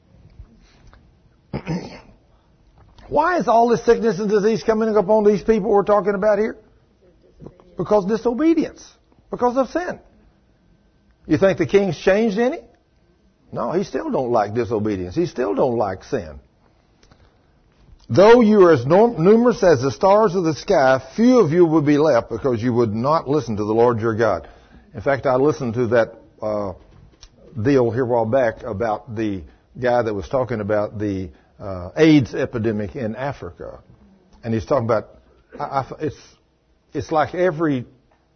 Why is all this sickness and disease coming upon these people we're talking about here? Because disobedience. Because of sin. You think the king's changed any? No, he still don't like disobedience. He still don't like sin. Though you are as numerous as the stars of the sky, few of you would be left because you would not listen to the Lord your God. In fact, I listened to that uh, deal here a while back about the guy that was talking about the uh, AIDS epidemic in Africa. And he's talking about, I, I, it's, it's like every,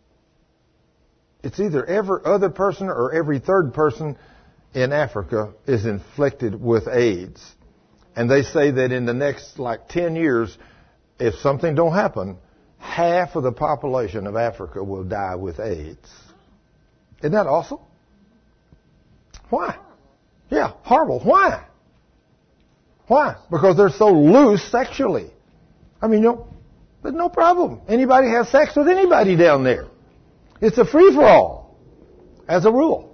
it's either every other person or every third person in Africa is inflicted with AIDS. And they say that in the next like ten years, if something don't happen, half of the population of Africa will die with AIDS. Isn't that awesome? Why? Yeah, horrible. Why? Why? Because they're so loose sexually. I mean, you know, there's no problem. Anybody has sex with anybody down there. It's a free-for-all, as a rule.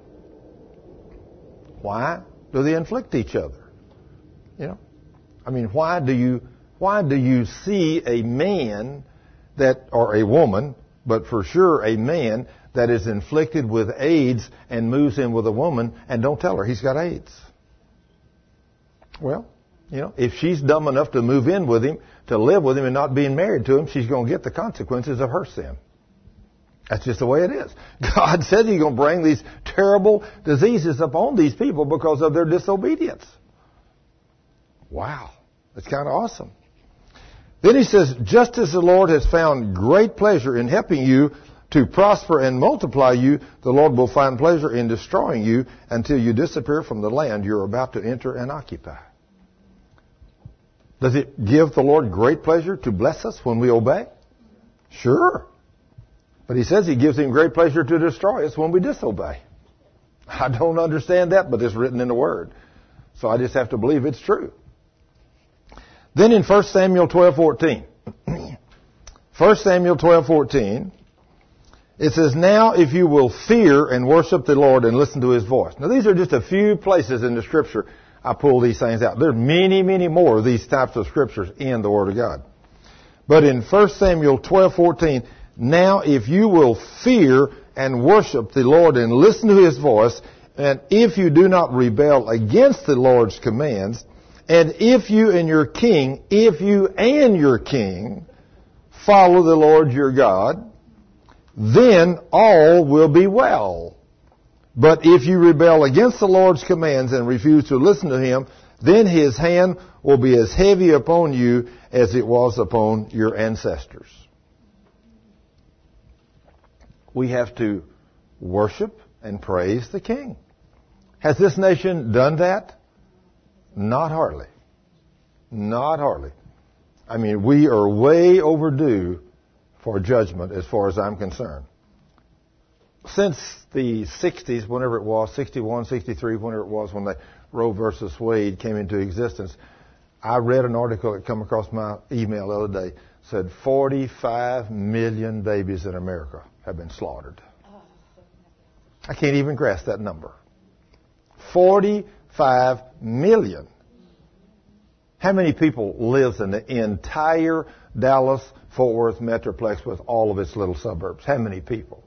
Why do they inflict each other? You know, I mean, why do you why do you see a man that, or a woman, but for sure a man that is inflicted with AIDS and moves in with a woman and don't tell her he's got AIDS? Well, you know, if she's dumb enough to move in with him, to live with him and not being married to him, she's going to get the consequences of her sin. That's just the way it is. God said he's going to bring these terrible diseases upon these people because of their disobedience. Wow. That's kind of awesome. Then he says, just as the Lord has found great pleasure in helping you to prosper and multiply you, the Lord will find pleasure in destroying you until you disappear from the land you're about to enter and occupy. Does it give the Lord great pleasure to bless us when we obey? Sure. But he says he gives him great pleasure to destroy us when we disobey. I don't understand that, but it's written in the Word. So I just have to believe it's true. Then in First Samuel twelve fourteen, First Samuel twelve fourteen, it says, now if you will fear and worship the Lord and listen to His voice. Now these are just a few places in the Scripture I pull these things out. There are many, many more of these types of Scriptures in the Word of God. But in First Samuel twelve fourteen, now if you will fear and worship the Lord and listen to His voice, and if you do not rebel against the Lord's commands, and if you and your king, if you and your king follow the Lord your God, then all will be well. But if you rebel against the Lord's commands and refuse to listen to Him, then His hand will be as heavy upon you as it was upon your ancestors. We have to worship and praise the King. Has this nation done that? Not hardly. Not hardly. I mean, we are way overdue for judgment as far as I'm concerned. Since the sixties, whenever it was, sixty-one, sixty-three, whenever it was when the Roe versus Wade came into existence, I read an article that came across my email the other day, said forty-five million babies in America have been slaughtered. I can't even grasp that number. forty-five five million. How many people lives in the entire Dallas-Fort Worth Metroplex with all of its little suburbs? How many people?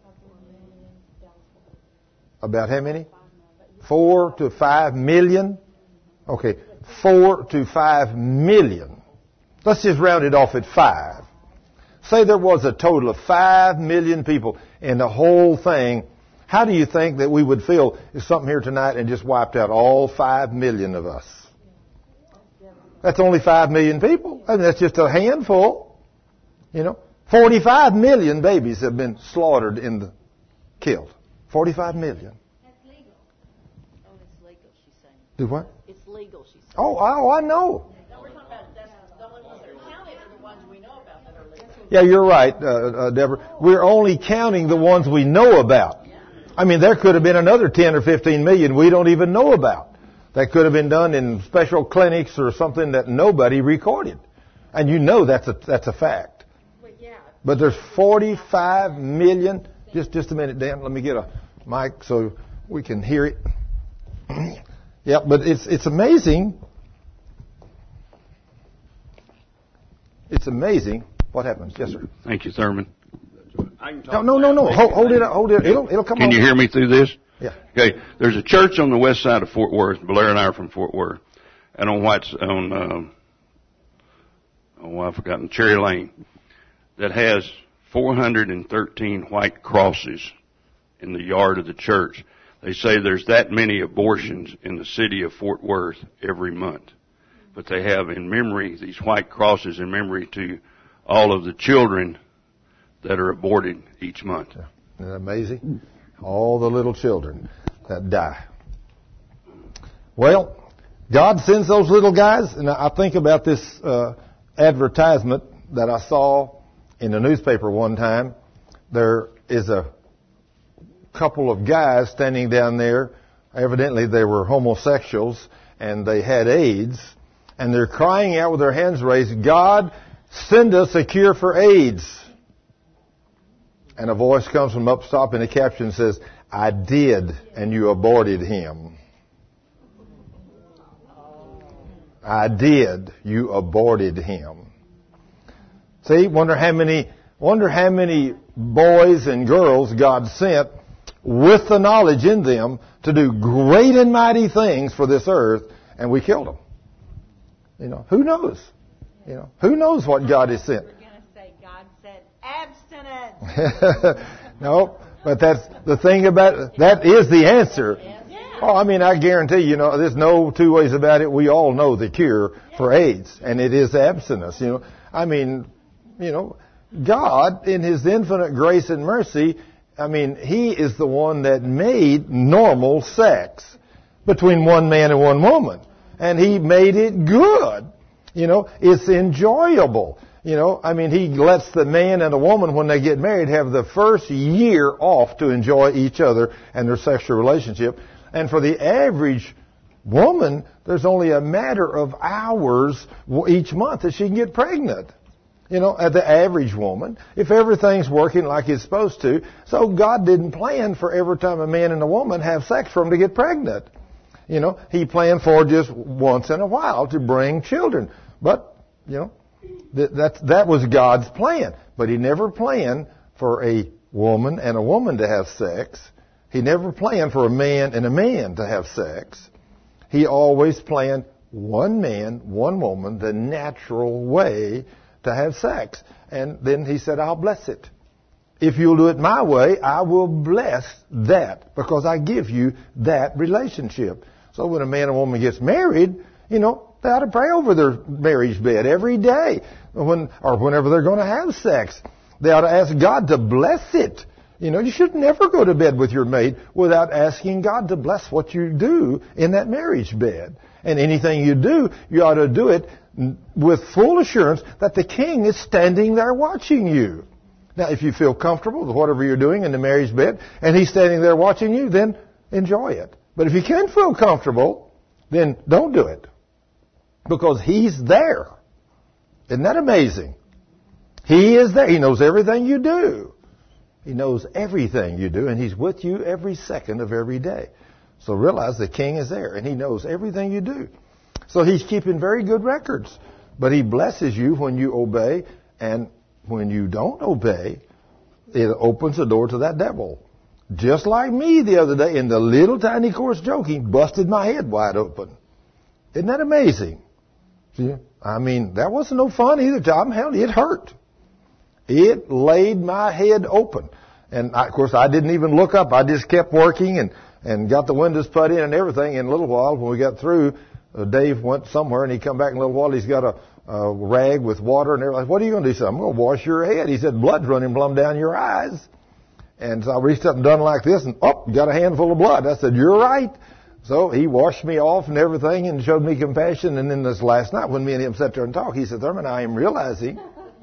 About how many? Four to five million? Okay, four to five million. Let's just round it off at five. Say there was a total of five million people in the whole thing. How do you think that we would feel if something here tonight and just wiped out all five million of us? That's only five million people. I mean, that's just a handful. You know, forty-five million babies have been slaughtered in the, killed. forty-five million. That's legal. Oh, it's legal, she's saying. Do what? It's legal, she's saying. Oh, oh, I know. No, we're talking about that's the only ones that are counted are the ones we know about that are legal. Yeah, you're right, uh, uh, Deborah. We're only counting the ones we know about. I mean, there could have been another ten or fifteen million we don't even know about. That could have been done in special clinics or something that nobody recorded. And you know that's a, that's a fact. But yeah. But there's forty-five million. Just, just a minute, Dan. Let me get a mic so we can hear it. Yeah, but it's, it's amazing. It's amazing what happens. Yes, sir. Thank you, Thurman. I can talk No, no, no, no. Hold, hold it. Hold it. It'll, it'll come. Can on. you hear me through this? Yeah. Okay. There's a church on the west side of Fort Worth. Blair and I are from Fort Worth, and on White's on um, oh I've forgotten Cherry Lane, that has four hundred thirteen white crosses in the yard of the church. They say there's that many abortions in the city of Fort Worth every month, but they have in memory these white crosses in memory to all of the children that are aborted each month. Isn't that amazing? All the little children that die. Well, God sends those little guys, and I think about this uh, advertisement that I saw in the newspaper one time. There is a couple of guys standing down there. Evidently they were homosexuals, and they had AIDS, and they're crying out with their hands raised, "God, send us a cure for AIDS." And a voice comes from up top, and the caption says, "I did, and you aborted him." I did, you aborted him. See, wonder how many, wonder how many boys and girls God sent with the knowledge in them to do great and mighty things for this earth, and we killed them. You know, who knows? You know, who knows what God has sent? God said abstinence. No, but that's the thing about it. That is the answer. Oh, I mean, I guarantee you know, there's no two ways about it. We all know the cure for AIDS, and it is abstinence. You know, I mean, you know, God in His infinite grace and mercy, I mean, He is the one that made normal sex between one man and one woman, and He made it good. You know, it's enjoyable. You know, I mean, He lets the man and the woman, when they get married, have the first year off to enjoy each other and their sexual relationship. And for the average woman, there's only a matter of hours each month that she can get pregnant. You know, at the average woman, if everything's working like it's supposed to. So God didn't plan for every time a man and a woman have sex for them to get pregnant. You know, He planned for just once in a while to bring children. But, you know, That, that, that was God's plan. But He never planned for a woman and a woman to have sex. He never planned for a man and a man to have sex. He always planned one man, one woman, the natural way to have sex. And then He said, "I'll bless it. If you'll do it my way, I will bless that because I give you that relationship." So when a man and woman gets married, you know, they ought to pray over their marriage bed every day, when or whenever they're going to have sex. They ought to ask God to bless it. You know, you should never go to bed with your mate without asking God to bless what you do in that marriage bed. And anything you do, you ought to do it with full assurance that the King is standing there watching you. Now, if you feel comfortable with whatever you're doing in the marriage bed, and He's standing there watching you, then enjoy it. But if you can't feel comfortable, then don't do it. Because He's there. Isn't that amazing? He is there. He knows everything you do. He knows everything you do, and He's with you every second of every day. So realize the king is there, and he knows everything you do. So he's keeping very good records. But he blesses you when you obey, and when you don't obey, it opens the door to that devil. Just like me the other day in the little tiny coarse joking, busted my head wide open. Isn't that amazing? See? I mean, that wasn't no fun either. Tom, hell, it hurt. It laid my head open. And I, of course, I didn't even look up. I just kept working and, and got the windows put in and everything. In a little while, when we got through, uh, Dave went somewhere and he come back in a little while. He's got a, a rag with water and everything. What are you going to do? He said, I'm going to wash your head. He said, blood's running plumb down your eyes. And so I reached up and done like this and, oh, got a handful of blood. I said, you're right. So he washed me off and everything and showed me compassion. And then this last night when me and him sat there and talked, he said, Thurman, I am realizing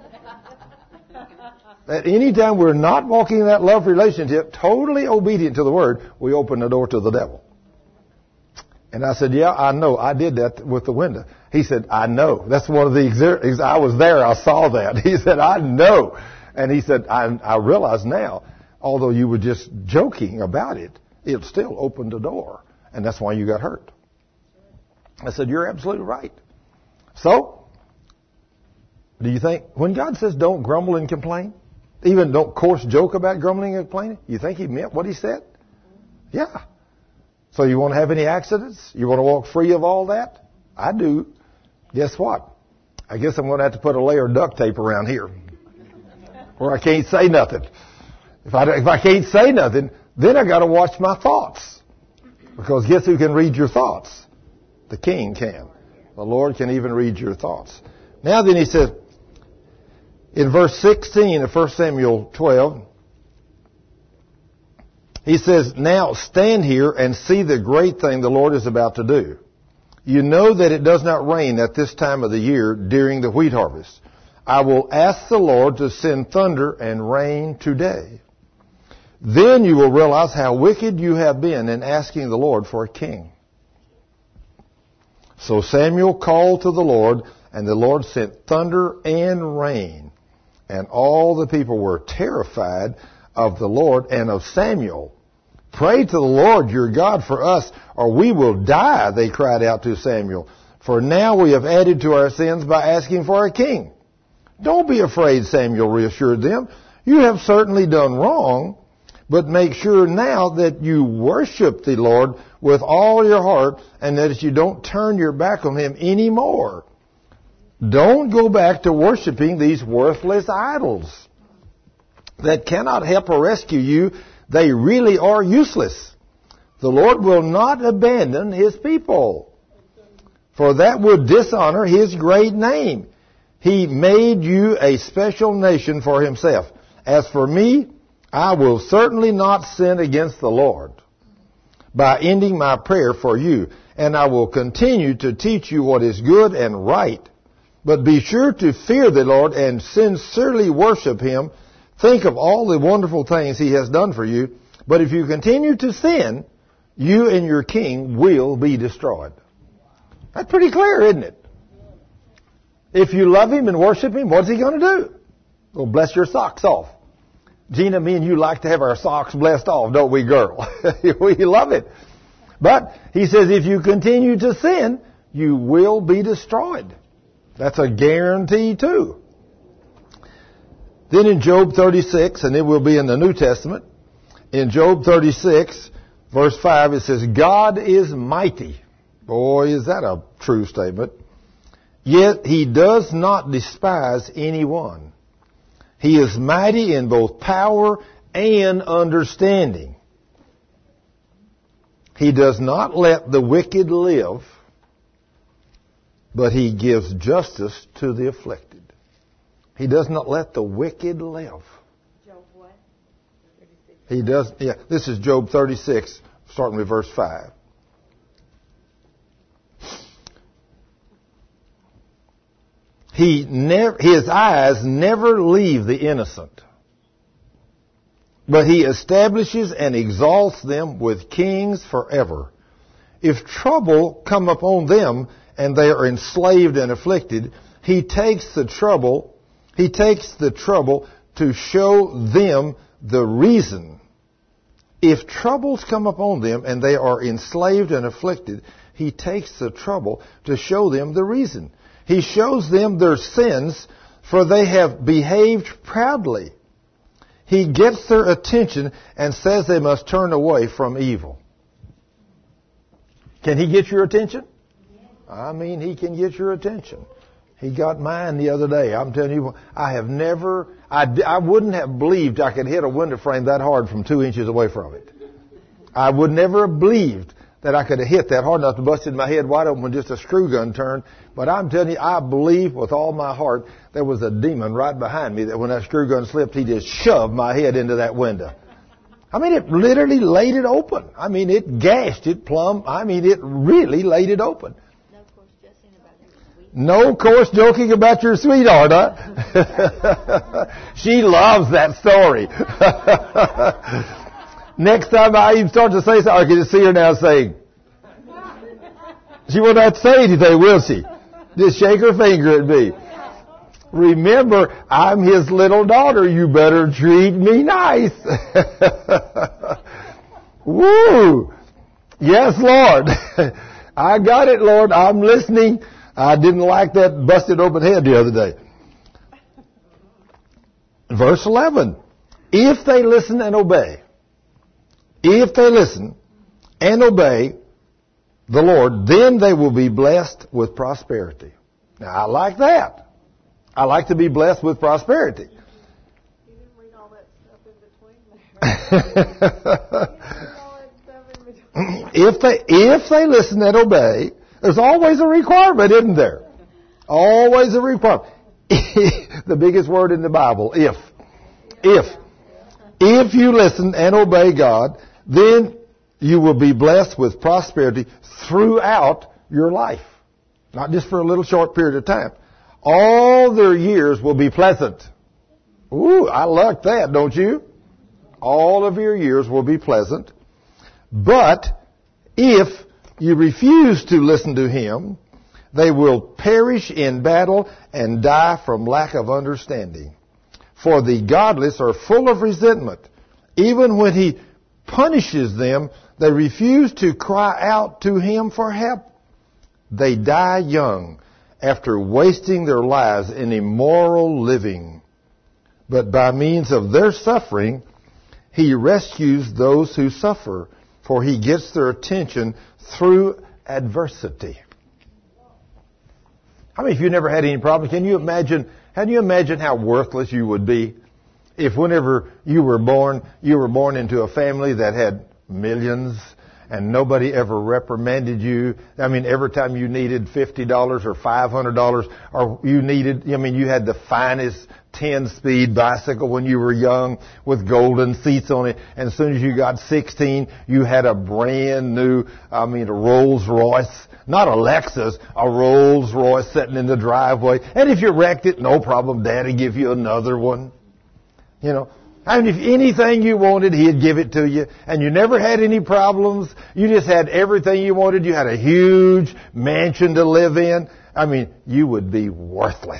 that any time we're not walking in that love relationship, totally obedient to the Word, we open the door to the devil. And I said, yeah, I know. I did that with the window. He said, I know. That's one of the exer- I was there. I saw that. He said, I know. And he said, I, I realize now, although you were just joking about it, it still opened the door. And that's why you got hurt. I said, you're absolutely right. So, do you think, when God says don't grumble and complain, even don't coarse joke about grumbling and complaining, you think he meant what he said? Yeah. So you won't have any accidents? You want to walk free of all that? I do. Guess what? I guess I'm going to have to put a layer of duct tape around here where I can't say nothing. If I, if I can't say nothing, then I got to watch my thoughts. Because guess who can read your thoughts? The king can. The Lord can even read your thoughts. Now then he says, in verse sixteen of First Samuel twelve, he says, now stand here and see the great thing the Lord is about to do. You know that it does not rain at this time of the year during the wheat harvest. I will ask the Lord to send thunder and rain today. Then you will realize how wicked you have been in asking the Lord for a king. So Samuel called to the Lord, and the Lord sent thunder and rain. And all the people were terrified of the Lord and of Samuel. Pray to the Lord your God for us, or we will die, they cried out to Samuel. For now we have added to our sins by asking for a king. Don't be afraid, Samuel reassured them. You have certainly done wrong. But make sure now that you worship the Lord with all your heart and that you don't turn your back on Him anymore. Don't go back to worshiping these worthless idols that cannot help or rescue you. They really are useless. The Lord will not abandon His people, for that would dishonor His great name. He made you a special nation for Himself. As for me, I will certainly not sin against the Lord by ending my prayer for you, and I will continue to teach you what is good and right. But be sure to fear the Lord and sincerely worship Him. Think of all the wonderful things He has done for you. But if you continue to sin, you and your king will be destroyed. That's pretty clear, isn't it? If you love Him and worship Him, what's He going to do? Well, bless your socks off. Gina, me and you like to have our socks blessed off, don't we, girl? We love it. But He says if you continue to sin, you will be destroyed. That's a guarantee too. Then in Job thirty-six, and it will be in the New Testament, in Job thirty-six, verse five, it says, God is mighty. Boy, is that a true statement. Yet He does not despise anyone. He is mighty in both power and understanding. He does not let the wicked live, but He gives justice to the afflicted. He does not let the wicked live. Job what? thirty-six. He does, yeah, this is Job thirty-six, starting with verse five. He never, his eyes never leave the innocent, but He establishes and exalts them with kings forever. If trouble come upon them and they are enslaved and afflicted, He takes the trouble, He takes the trouble to show them the reason If troubles come upon them and they are enslaved and afflicted, he takes the trouble to show them the reason. He shows them their sins, for they have behaved proudly. He gets their attention and says they must turn away from evil. Can he get your attention? I mean, he can get your attention. He got mine the other day. I'm telling you, I have never, I, I wouldn't have believed I could hit a window frame that hard from two inches away from it. I would never have believed that I could have hit that hard enough to bust in my head wide open when just a screw gun turned. But I'm telling you, I believe with all my heart there was a demon right behind me that when that screw gun slipped, he just shoved my head into that window. I mean, it literally laid it open. I mean, it gashed it plumb. I mean, it really laid it open. No course joking about your sweetheart, huh? She loves that story. Next time I even start to say something, I can just see her now saying, she will not say anything, will she? Just shake her finger at me. Remember, I'm his little daughter. You better treat me nice. Woo! Yes, Lord. I got it, Lord. I'm listening. I didn't like that busted open head the other day. Verse eleven. If they listen and obey, if they listen and obey the Lord, then they will be blessed with prosperity. Now, I like that. I like to be blessed with prosperity. You didn't read all that stuff in between there. If they, if they listen and obey, there's always a requirement, isn't there? Always a requirement. The biggest word in the Bible, if. If. If you listen and obey God, then you will be blessed with prosperity throughout your life. Not just for a little short period of time. All their years will be pleasant. Ooh, I like that, don't you? All of your years will be pleasant. But if you refuse to listen to him, they will perish in battle and die from lack of understanding. For the godless are full of resentment. Even when he punishes them, they refuse to cry out to him for help. They die young after wasting their lives in immoral living. But by means of their suffering, he rescues those who suffer, for he gets their attention through adversity. I mean, if you never had any problems, can you imagine, can you imagine how worthless you would be if whenever you were born, you were born into a family that had millions and nobody ever reprimanded you? I mean, every time you needed fifty dollars or five hundred dollars, or you needed, I mean, you had the finest ten-speed bicycle when you were young with golden seats on it. And as soon as you got sixteen, you had a brand new, I mean, a Rolls Royce. Not a Lexus, a Rolls Royce sitting in the driveway. And if you wrecked it, no problem, Daddy give you another one. You know, I mean, if anything you wanted, he'd give it to you. And you never had any problems. You just had everything you wanted. You had a huge mansion to live in. I mean, you would be worthless.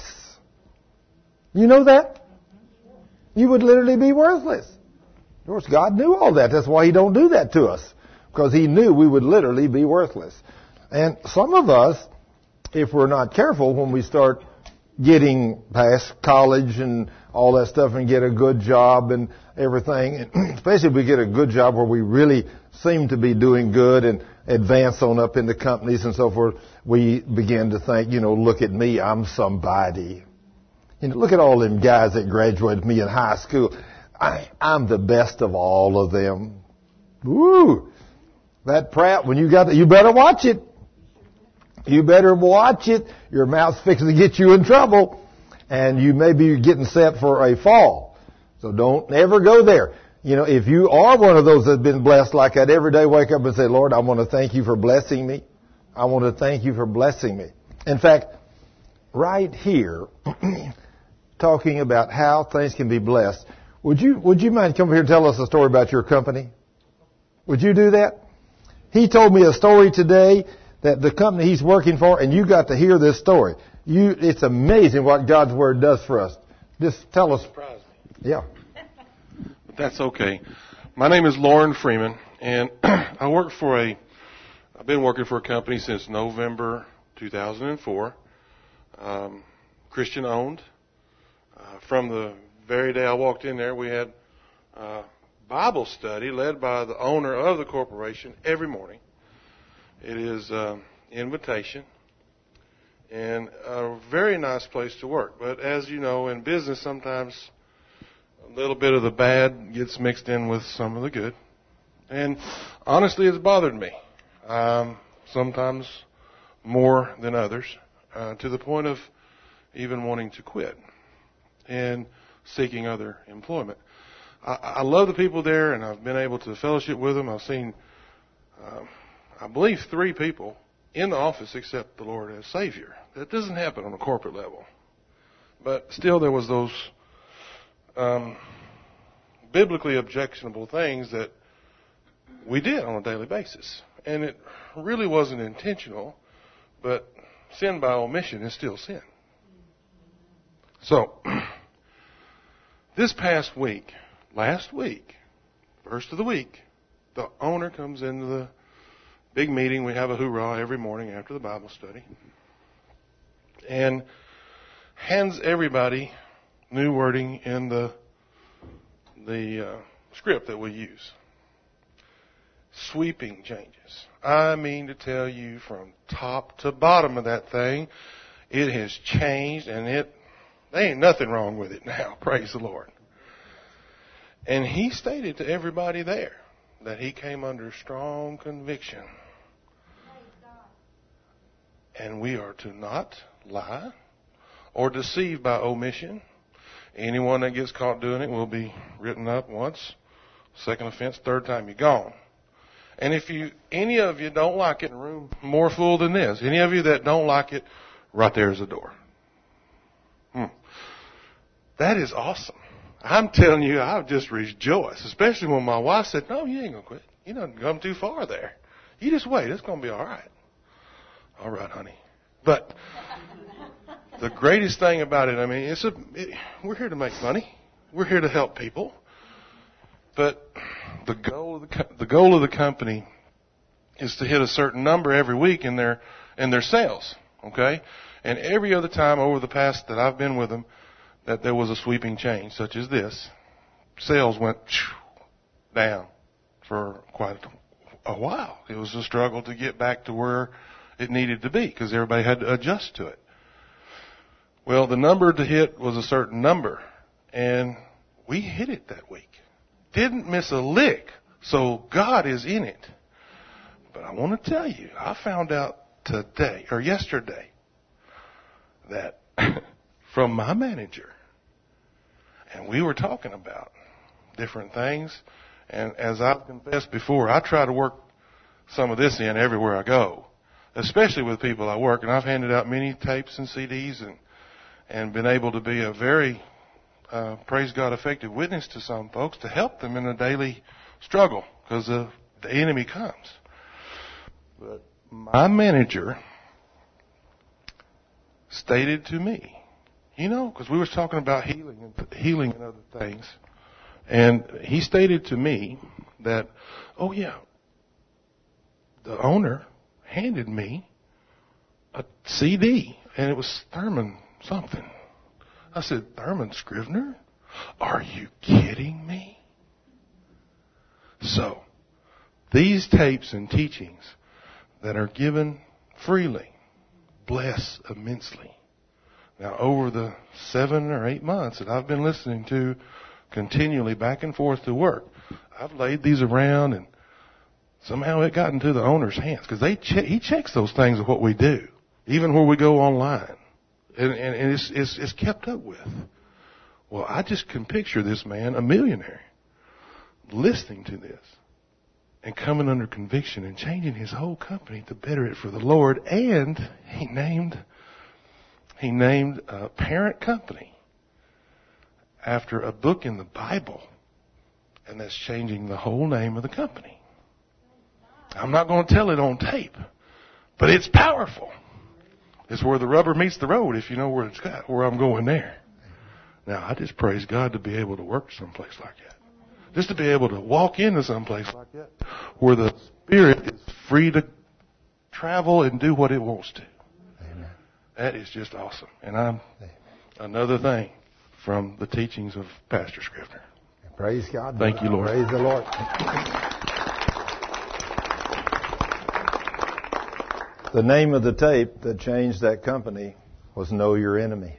You know that? You would literally be worthless. Of course, God knew all that. That's why he don't do that to us. Because he knew we would literally be worthless. And some of us, if we're not careful, when we start getting past college and all that stuff and get a good job and everything, and especially if we get a good job where we really seem to be doing good and advance on up in the companies and so forth, we begin to think, you know, look at me, I'm somebody. You know, look at all them guys that graduated with me in high school. I, I'm the best of all of them. Woo! That Pratt, when you got that, you better watch it. You better watch it. Your mouth's fixing to get you in trouble. And you may be getting set for a fall. So don't ever go there. You know, if you are one of those that's been blessed like that, every day wake up and say, Lord, I want to thank you for blessing me. I want to thank you for blessing me. In fact, right here, talking about how things can be blessed, would you, would you mind coming here and tell us a story about your company? Would you do that? He told me a story today that the company he's working for, and you got to hear this story. You, it's amazing what God's Word does for us. Just tell us. Surprise me. Yeah. But that's okay. My name is Lauren Freeman, and I work for a, I've been working for a company since November two thousand four, um, Christian owned. Uh, from the very day I walked in there, we had uh, Bible study led by the owner of the corporation every morning. It is uh, invitation and a very nice place to work. But as you know, in business, sometimes a little bit of the bad gets mixed in with some of the good. And honestly, it's bothered me, um, sometimes more than others, uh, to the point of even wanting to quit and seeking other employment. I, I love the people there, and I've been able to fellowship with them. I've seen, um, I believe, three people in the office accept the Lord as Savior. That doesn't happen on a corporate level. But still, there was those um, biblically objectionable things that we did on a daily basis. And it really wasn't intentional, but sin by omission is still sin. So, this past week, last week, first of the week, the owner comes into the big meeting. We have a hoorah every morning after the Bible study. And hands everybody new wording in the the uh, script that we use. Sweeping changes. I mean to tell you, from top to bottom of that thing, it has changed, and it there ain't nothing wrong with it now. Praise the Lord. And he stated to everybody there that he came under strong conviction. And we are to not lie or deceive by omission. Anyone that gets caught doing it will be written up once. Second offense, third time you're gone. And if you, any of you don't like it, in a room more full than this, any of you that don't like it, right there's the door. Hmm. That is awesome. I'm telling you, I just rejoice, especially when my wife said, no, you ain't going to quit. You done come too far there. You just wait. It's going to be all right. All right, honey. But the greatest thing about it, I mean, it's a, it, we're here to make money. We're here to help people. But the goal of the, the goal of the company is to hit a certain number every week in their in their sales. Okay? And every other time over the past that I've been with them, that there was a sweeping change, such as this, sales went down for quite a while. It was a struggle to get back to where it needed to be because everybody had to adjust to it. Well, the number to hit was a certain number, and we hit it that week. Didn't miss a lick, so God is in it. But I want to tell you, I found out today, or yesterday, that from my manager, and we were talking about different things, and as I've confessed before, I try to work some of this in everywhere I go, especially with people I work, and I've handed out many tapes and C Ds and and been able to be a very, uh, praise God, effective witness to some folks to help them in a daily struggle because uh, the enemy comes. But my manager stated to me, you know, because we were talking about healing and healing and other things, and he stated to me that, oh yeah, the owner handed me a C D, and it was Thurman something. I said, Thurman Scrivener? Are you kidding me? So, these tapes and teachings that are given freely bless immensely. Now, over the seven or eight months that I've been listening to continually back and forth to work, I've laid these around, and somehow it got into the owner's hands because they che- he checks those things of what we do, even where we go online. And, and, and it's, it's, it's kept up with. Well, I just can picture this man, a millionaire, listening to this and coming under conviction and changing his whole company to better it for the Lord. And he named, he named a parent company after a book in the Bible, and that's changing the whole name of the company. I'm not going to tell it on tape, but it's powerful. It's where the rubber meets the road, if you know where it's got, where I'm going there. Now, I just praise God to be able to work someplace like that. Just to be able to walk into some place like that where the Spirit is free to travel and do what it wants to. Amen. That is just awesome. And I'm another thing from the teachings of Pastor Scrivener. Praise God. Thank you, Lord. Praise the Lord. The name of the tape that changed that company was Know Your Enemy.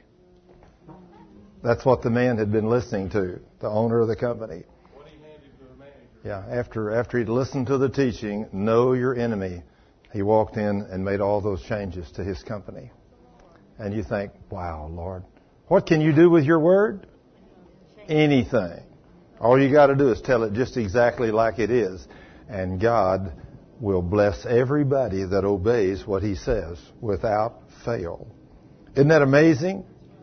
That's what the man had been listening to, the owner of the company. What he handed to the manager. Yeah, after after he'd listened to the teaching, Know Your Enemy, he walked in and made all those changes to his company. And you think, wow, Lord, what can you do with your word? Anything. All you got to do is tell it just exactly like it is. And God will bless everybody that obeys what he says without fail. Isn't that amazing?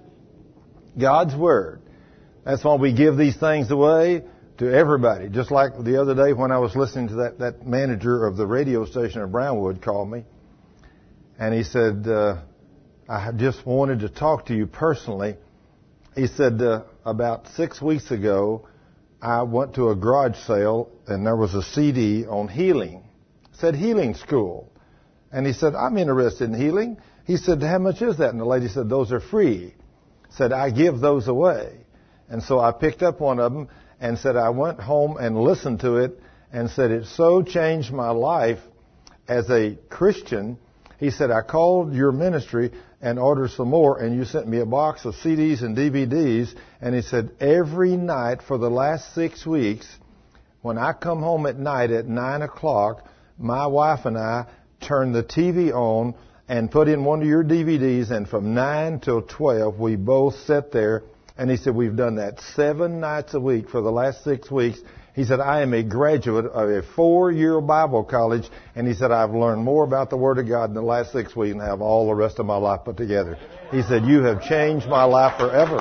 God's word. That's why we give these things away to everybody. Just like the other day when I was listening to that, that manager of the radio station in Brownwood called me. And he said, uh, I just wanted to talk to you personally. He said, uh, about six weeks ago, I went to a garage sale and there was a C D on healing. It said healing school. And he said, I'm interested in healing. He said, how much is that? And the lady said, those are free. Said, I give those away. And so I picked up one of them and said, I went home and listened to it and said, it so changed my life as a Christian. He said, I called your ministry and ordered some more, and you sent me a box of C Ds and D V Ds. And he said, every night for the last six weeks, when I come home at night at nine o'clock, my wife and I turn the T V on and put in one of your D V Ds, and from nine till twelve, we both sit there. And he said, we've done that seven nights a week for the last six weeks. He said, I am a graduate of a four-year Bible college. And he said, I've learned more about the Word of God in the last six weeks and have all the rest of my life put together. He said, you have changed my life forever.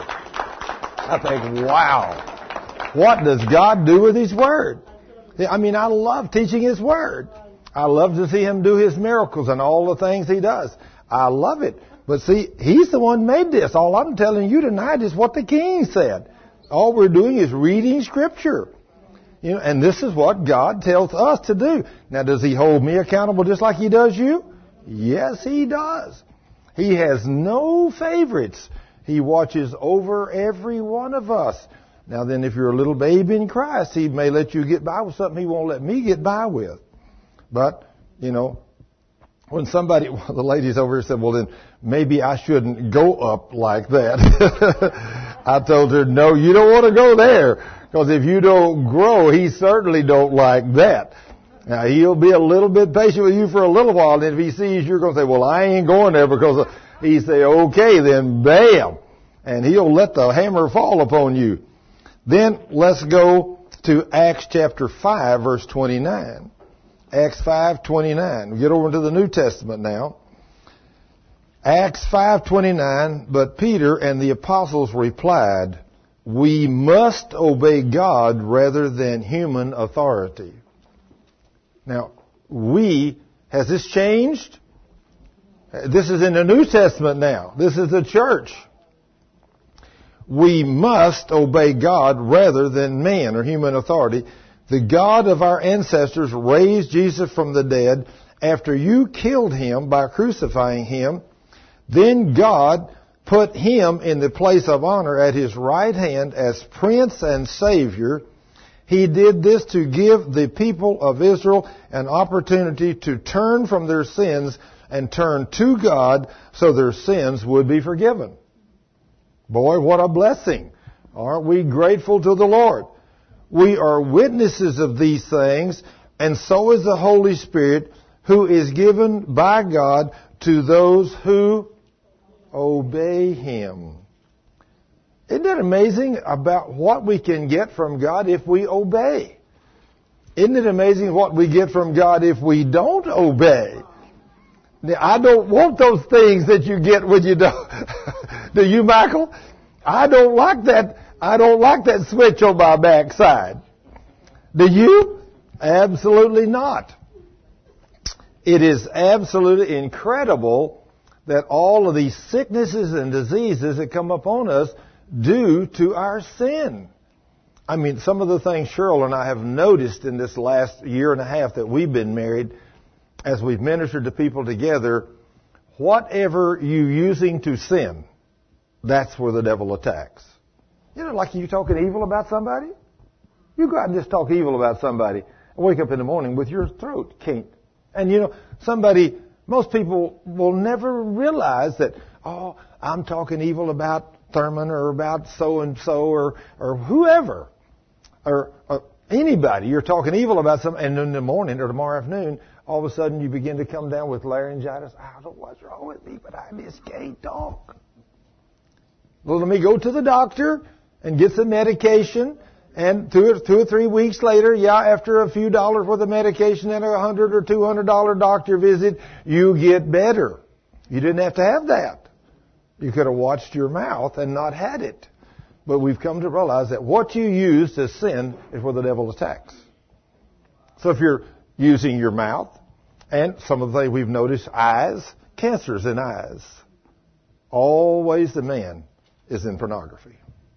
I think, wow, what does God do with His Word? I mean, I love teaching His Word. I love to see Him do His miracles and all the things He does. I love it. But see, He's the one who made this. All I'm telling you tonight is what the King said. All we're doing is reading Scripture. You know, and this is what God tells us to do. Now, does He hold me accountable just like He does you? Yes, He does. He has no favorites. He watches over every one of us. Now then, if you're a little babe in Christ, He may let you get by with something He won't let me get by with. But, you know, when somebody, one of the ladies over here said, well, then maybe I shouldn't go up like that. I told her, no, you don't want to go there. Because if you don't grow, He certainly don't like that. Now, He'll be a little bit patient with you for a little while. And if He sees you're going to say, well, I ain't going there, because He say, okay, then bam. And He'll let the hammer fall upon you. Then let's go to Acts chapter five, verse twenty-nine. Acts five twenty-nine. We get over to the New Testament now. Acts five twenty-nine. But Peter and the apostles replied, we must obey God rather than human authority. Now, we, has this changed? This is in the New Testament now. This is the church. We must obey God rather than man or human authority. The God of our ancestors raised Jesus from the dead after you killed Him by crucifying Him. Then God put Him in the place of honor at His right hand as Prince and Savior. He did this to give the people of Israel an opportunity to turn from their sins and turn to God so their sins would be forgiven. Boy, what a blessing. Aren't we grateful to the Lord? We are witnesses of these things, and so is the Holy Spirit, who is given by God to those who obey Him. Isn't that amazing about what we can get from God if we obey? Isn't it amazing what we get from God if we don't obey? Now, I don't want those things that you get when you don't. Do you, Michael? I don't like that. I don't like that switch on my backside. Do you? Absolutely not. It is absolutely incredible that all of these sicknesses and diseases that come upon us due to our sin. I mean, some of the things Cheryl and I have noticed in this last year and a half that we've been married, as we've ministered to people together, whatever you using to sin, that's where the devil attacks. You know, like you talking evil about somebody? You go out and just talk evil about somebody and wake up in the morning with your throat kinked. And you know, somebody, most people will never realize that, oh, I'm talking evil about Thurman or about so-and-so or, or whoever. Or, or anybody. You're talking evil about some, and in the morning or tomorrow afternoon, all of a sudden you begin to come down with laryngitis. I don't know what's wrong with me, but I just can't talk. Well, let me go to the doctor and get some medication. And two or, two or three weeks later, yeah, after a few dollars worth of medication and a hundred or two hundred dollar doctor visit, you get better. You didn't have to have that. You could have watched your mouth and not had it. But we've come to realize that what you use to sin is where the devil attacks. So if you're using your mouth, and some of the things we've noticed, eyes, cancers in eyes, always the man is in pornography.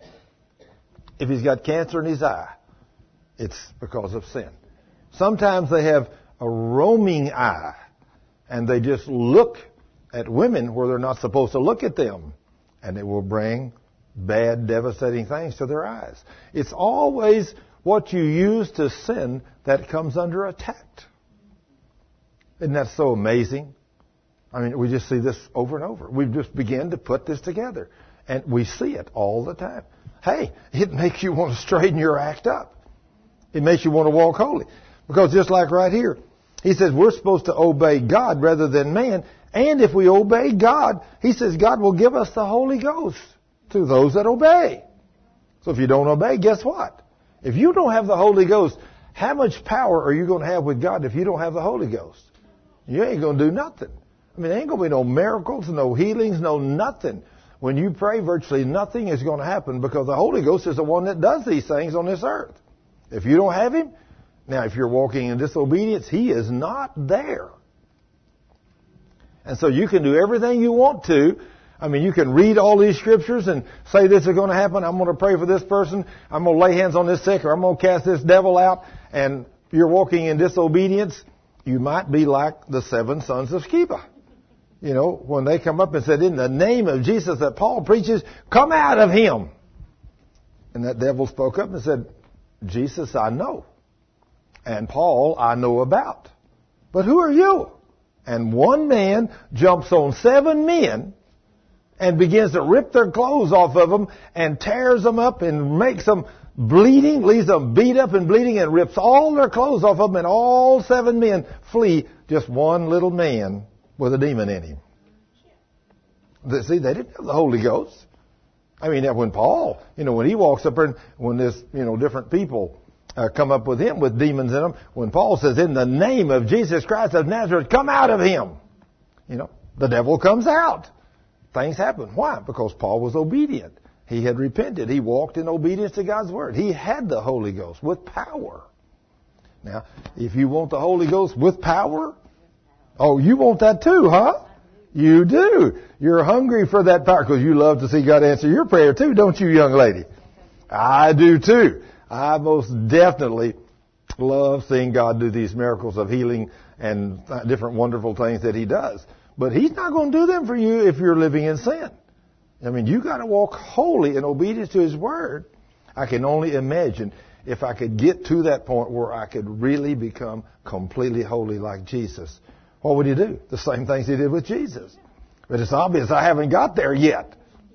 If he's got cancer in his eye, it's because of sin. Sometimes they have a roaming eye, and they just look at women where they're not supposed to look at them, and it will bring bad, devastating things to their eyes. It's always what you use to sin that comes under attack. Isn't that so amazing? I mean, we just see this over and over. We've just begun to put this together, and we see it all the time. Hey, it makes you want to straighten your act up. It makes you want to walk holy. Because just like right here, he says we're supposed to obey God rather than man. And if we obey God, he says God will give us the Holy Ghost to those that obey. So if you don't obey, guess what? If you don't have the Holy Ghost, how much power are you going to have with God if you don't have the Holy Ghost? You ain't going to do nothing. I mean, there ain't going to be no miracles, no healings, no nothing. When you pray, virtually nothing is going to happen because the Holy Ghost is the one that does these things on this earth. If you don't have Him, now if you're walking in disobedience, He is not there. And so you can do everything you want to. I mean, you can read all these scriptures and say this is going to happen. I'm going to pray for this person. I'm going to lay hands on this sick, or I'm going to cast this devil out. And you're walking in disobedience. You might be like the seven sons of Sceva. You know, when they come up and said, in the name of Jesus that Paul preaches, come out of him. And that devil spoke up and said, Jesus I know. And Paul I know about. But who are you? And one man jumps on seven men and begins to rip their clothes off of them and tears them up and makes them bleeding, leaves them beat up and bleeding, and rips all their clothes off of them, and all seven men flee. Just one little man with a demon in him. See, they didn't have the Holy Ghost. I mean, when Paul, you know, when he walks up there, and when this, you know, different people uh, come up with him with demons in them, when Paul says, in the name of Jesus Christ of Nazareth, come out of him, you know, the devil comes out. Things happen. Why? Because Paul was obedient. He had repented. He walked in obedience to God's Word. He had the Holy Ghost with power. Now, if you want the Holy Ghost with power, oh, you want that too, huh? You do. You're hungry for that power because you love to see God answer your prayer too, don't you, young lady? I do too. I most definitely love seeing God do these miracles of healing and different wonderful things that He does. But He's not going to do them for you if you're living in sin. I mean, you got to walk holy in obedience to His Word. I can only imagine if I could get to that point where I could really become completely holy like Jesus. What would He do? The same things He did with Jesus. But it's obvious I haven't got there yet.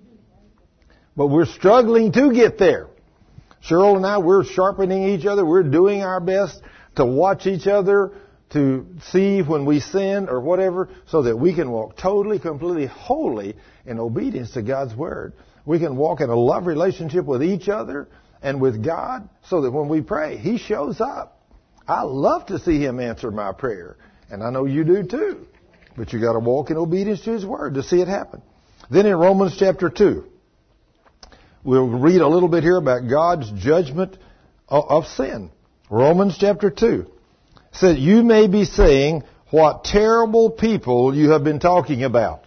But we're struggling to get there. Cheryl and I, we're sharpening each other. We're doing our best to watch each other, to see when we sin or whatever, so that we can walk totally, completely holy in obedience to God's Word. We can walk in a love relationship with each other and with God, so that when we pray, He shows up. I love to see Him answer my prayer. And I know you do too. But you got to walk in obedience to His Word to see it happen. Then in Romans chapter two, we'll read a little bit here about God's judgment of sin. Romans chapter two. Said, you may be saying, what terrible people you have been talking about.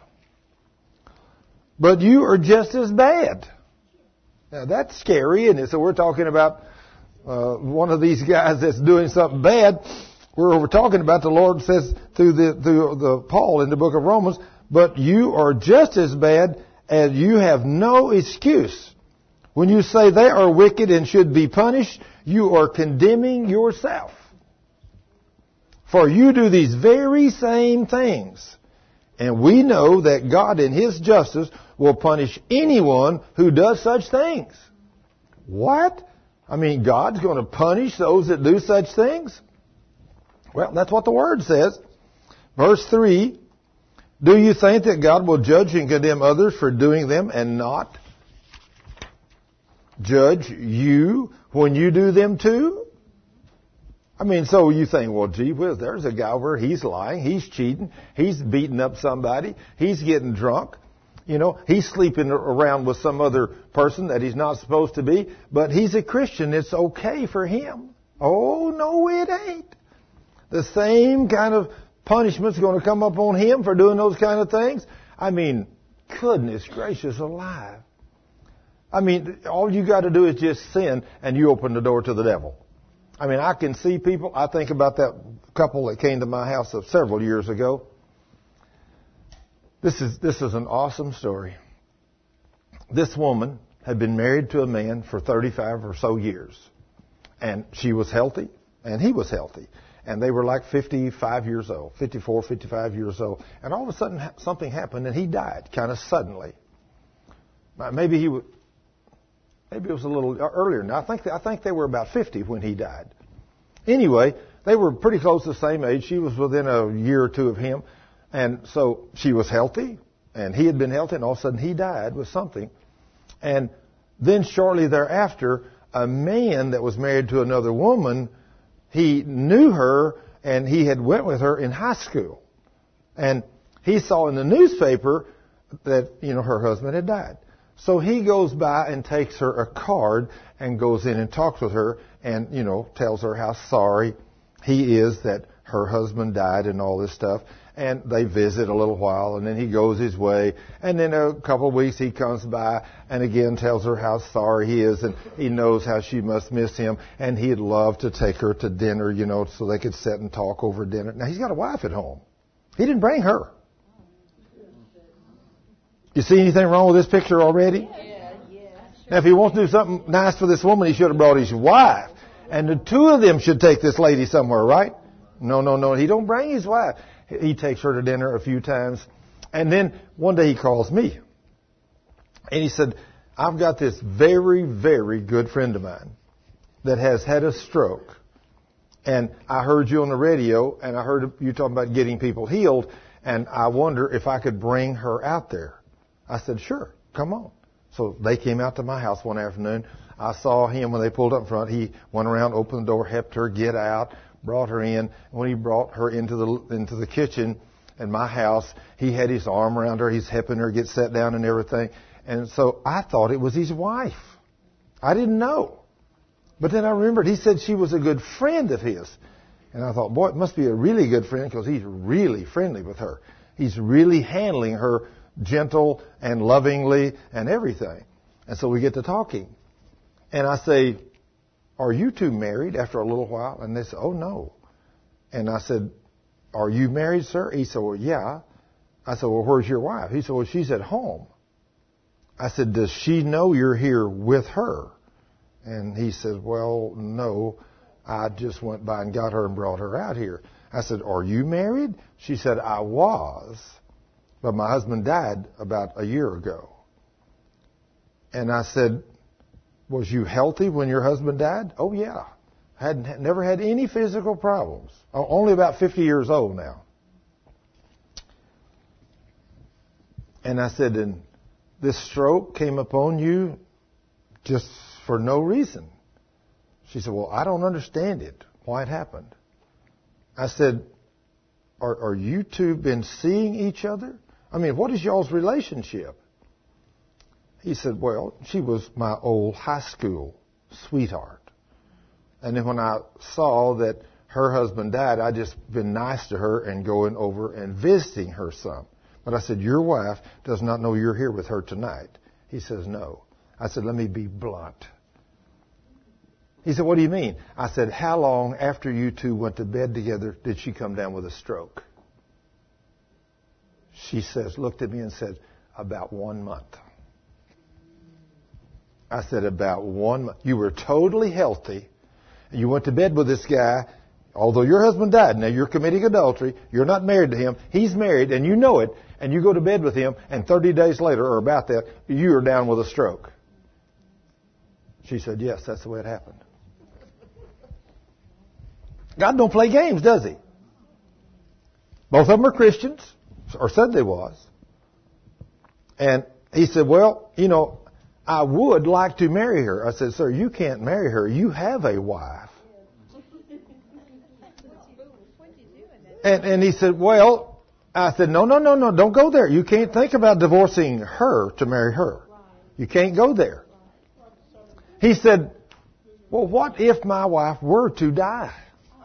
But you are just as bad. Now that's scary, isn't it? So we're talking about uh, one of these guys that's doing something bad, we're, we're talking about, the Lord says through the, through the Paul in the book of Romans, but you are just as bad, and you have no excuse. When you say they are wicked and should be punished, you are condemning yourself. For you do these very same things. And we know that God in His justice will punish anyone who does such things. What? I mean, God's going to punish those that do such things? Well, that's what the Word says. Verse three, do you think that God will judge and condemn others for doing them and not judge you when you do them too? I mean, so you think, well, gee whiz, there's a guy where he's lying, he's cheating, he's beating up somebody, he's getting drunk, you know, he's sleeping around with some other person that he's not supposed to be, but he's a Christian, it's okay for him. Oh, no, it ain't. The same kind of punishment's going to come up on him for doing those kind of things. I mean, goodness gracious alive. I mean, all you got to do is just sin, and you open the door to the devil. I mean, I can see people. I think about that couple that came to my house several years ago. This is this is an awesome story. This woman had been married to a man for thirty-five or so years, and she was healthy, and he was healthy, and they were like fifty-five years old, fifty-four, fifty-five years old, and all of a sudden something happened, and he died kind of suddenly. Maybe he would. Maybe it was a little earlier. Now, I think I think they were about fifty when he died. Anyway, they were pretty close to the same age. She was within a year or two of him. And so she was healthy, and he had been healthy, and all of a sudden he died with something. And then shortly thereafter, a man that was married to another woman, he knew her, and he had went with her in high school. And he saw in the newspaper that, you know, her husband had died. So he goes by and takes her a card and goes in and talks with her and, you know, tells her how sorry he is that her husband died and all this stuff. And they visit a little while, and then he goes his way. And then a couple of weeks he comes by and again tells her how sorry he is, and he knows how she must miss him. And he'd love to take her to dinner, you know, so they could sit and talk over dinner. Now, he's got a wife at home. He didn't bring her. You see anything wrong with this picture already? Yeah, yeah. Now, if he wants to do something nice for this woman, he should have brought his wife. And the two of them should take this lady somewhere, right? No, no, no. He don't bring his wife. He takes her to dinner a few times. And then one day he calls me. And he said, I've got this very, very good friend of mine that has had a stroke. And I heard you on the radio, and I heard you talking about getting people healed. And I wonder if I could bring her out there. I said, sure, come on. So they came out to my house one afternoon. I saw him when they pulled up in front. He went around, opened the door, helped her get out, brought her in. When he brought her into the into the kitchen in my house, he had his arm around her. He's helping her get set down and everything. And so I thought it was his wife. I didn't know. But then I remembered he said she was a good friend of his. And I thought, boy, it must be a really good friend because he's really friendly with her. He's really handling her gentle and lovingly and everything. And so we get to talking. And I say, are you two married after a little while? And they said, oh, no. And I said, are you married, sir? He said, well, yeah. I said, well, where's your wife? He said, well, she's at home. I said, does she know you're here with her? And he said, well, no. I just went by and got her and brought her out here. I said, are you married? She said, I was. But my husband died about a year ago. And I said, was you healthy when your husband died? Oh, yeah. Hadn't never had any physical problems. Only about fifty years old now. And I said, and this stroke came upon you just for no reason. She said, well, I don't understand it, why it happened. I said, are, are you two been seeing each other? I mean, what is y'all's relationship? He said, well, she was my old high school sweetheart. And then when I saw that her husband died, I just been nice to her and going over and visiting her some. But I said, your wife does not know you're here with her tonight. He says, no. I said, let me be blunt. He said, what do you mean? I said, how long after you two went to bed together did she come down with a stroke? She says, looked at me and said, about one month. I said, about one month. You were totally healthy. You went to bed with this guy. Although your husband died, now you're committing adultery, you're not married to him, he's married, and you know it, and you go to bed with him, and thirty days later, or about that, you are down with a stroke. She said, yes, that's the way it happened. God don't play games, does he? Both of them are Christians, or said they was. And he said, well, you know, I would like to marry her. I said, sir, you can't marry her. You have a wife. And, and he said, well, I said, no, no, no, no, don't go there. You can't think about divorcing her to marry her. You can't go there. He said, well, what if my wife were to die?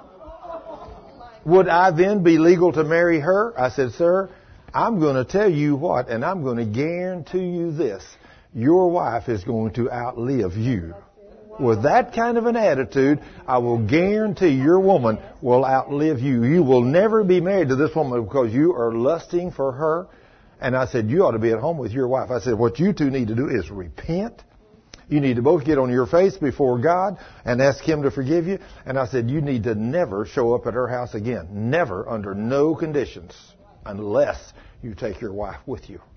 Would I then be legal to marry her? I said, sir, I'm going to tell you what, and I'm going to guarantee you this. Your wife is going to outlive you. With that kind of an attitude, I will guarantee your woman will outlive you. You will never be married to this woman because you are lusting for her. And I said, you ought to be at home with your wife. I said, what you two need to do is repent. You need to both get on your face before God and ask Him to forgive you. And I said, you need to never show up at her house again. Never, under no conditions, unless you take your wife with you.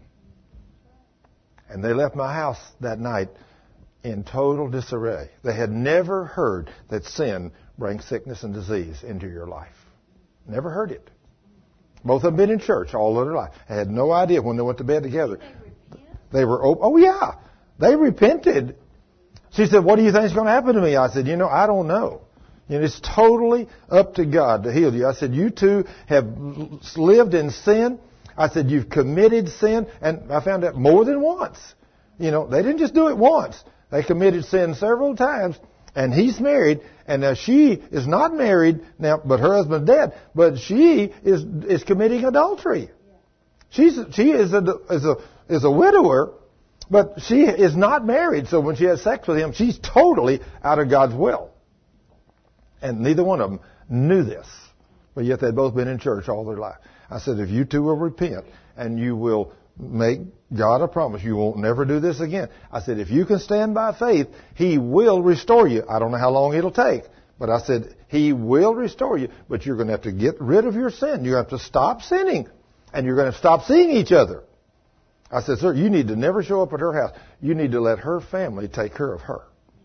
And they left my house that night in total disarray. They had never heard that sin brings sickness and disease into your life. Never heard it. Both of them been in church all of their life. I had no idea when they went to bed together. They were, oh, oh yeah, they repented. She said, what do you think is going to happen to me? I said, you know, I don't know. You know, it's totally up to God to heal you. I said, you two have lived in sin. I said, you've committed sin. And I found out more than once. You know, they didn't just do it once. They committed sin several times, and he's married, and now she is not married now, but her husband's dead. But she is is committing adultery. She's she is a is a is a widower, but she is not married. So when she has sex with him, she's totally out of God's will. And neither one of them knew this, but yet they'd both been in church all their life. I said, if you two will repent and you will make God a promise, you won't never do this again. I said, if you can stand by faith, He will restore you. I don't know how long it'll take, but I said, He will restore you, but you're going to have to get rid of your sin. You have to stop sinning, and you're going to stop seeing each other. I said, sir, you need to never show up at her house. You need to let her family take care of her.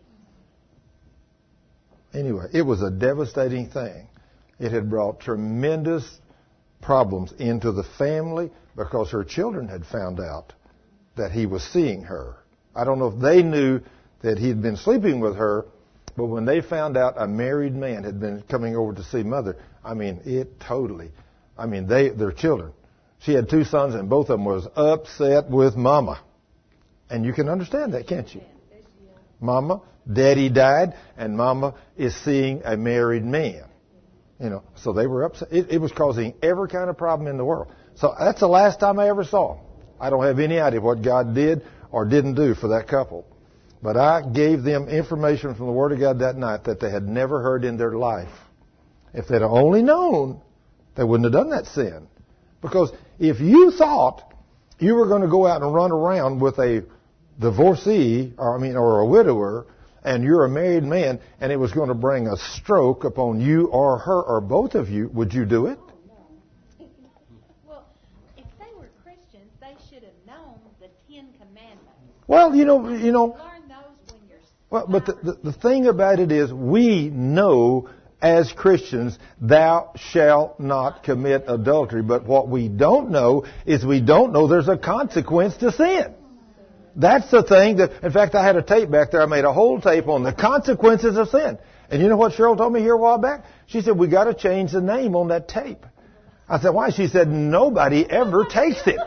Anyway, it was a devastating thing. It had brought tremendous problems into the family because her children had found out that he was seeing her. I don't know if they knew that he'd been sleeping with her, but when they found out a married man had been coming over to see mother, I mean, it totally, I mean, they, their children. She had two sons, and both of them was upset with mama. And you can understand that, can't you? Mama, daddy died, and mama is seeing a married man. You know, so they were upset. It, it was causing every kind of problem in the world. So that's the last time I ever saw them. I don't have any idea what God did or didn't do for that couple. But I gave them information from the Word of God that night that they had never heard in their life. If they'd only known, they wouldn't have done that sin. Because if you thought you were going to go out and run around with a divorcee, or I mean, or a widower, and you're a married man, and it was going to bring a stroke upon you or her or both of you, would you do it? Well, if they were Christians, they should have known the Ten Commandments. Well, you know, you know. Learn those when you're Well, but the, the, the thing about it is, we know as Christians, thou shalt not commit adultery. But what we don't know is we don't know there's a consequence to sin. That's the thing that, in fact, I had a tape back there. I made a whole tape on the consequences of sin. And you know what Cheryl told me here a while back? She said, we got to change the name on that tape. I said, why? She said, nobody ever takes it.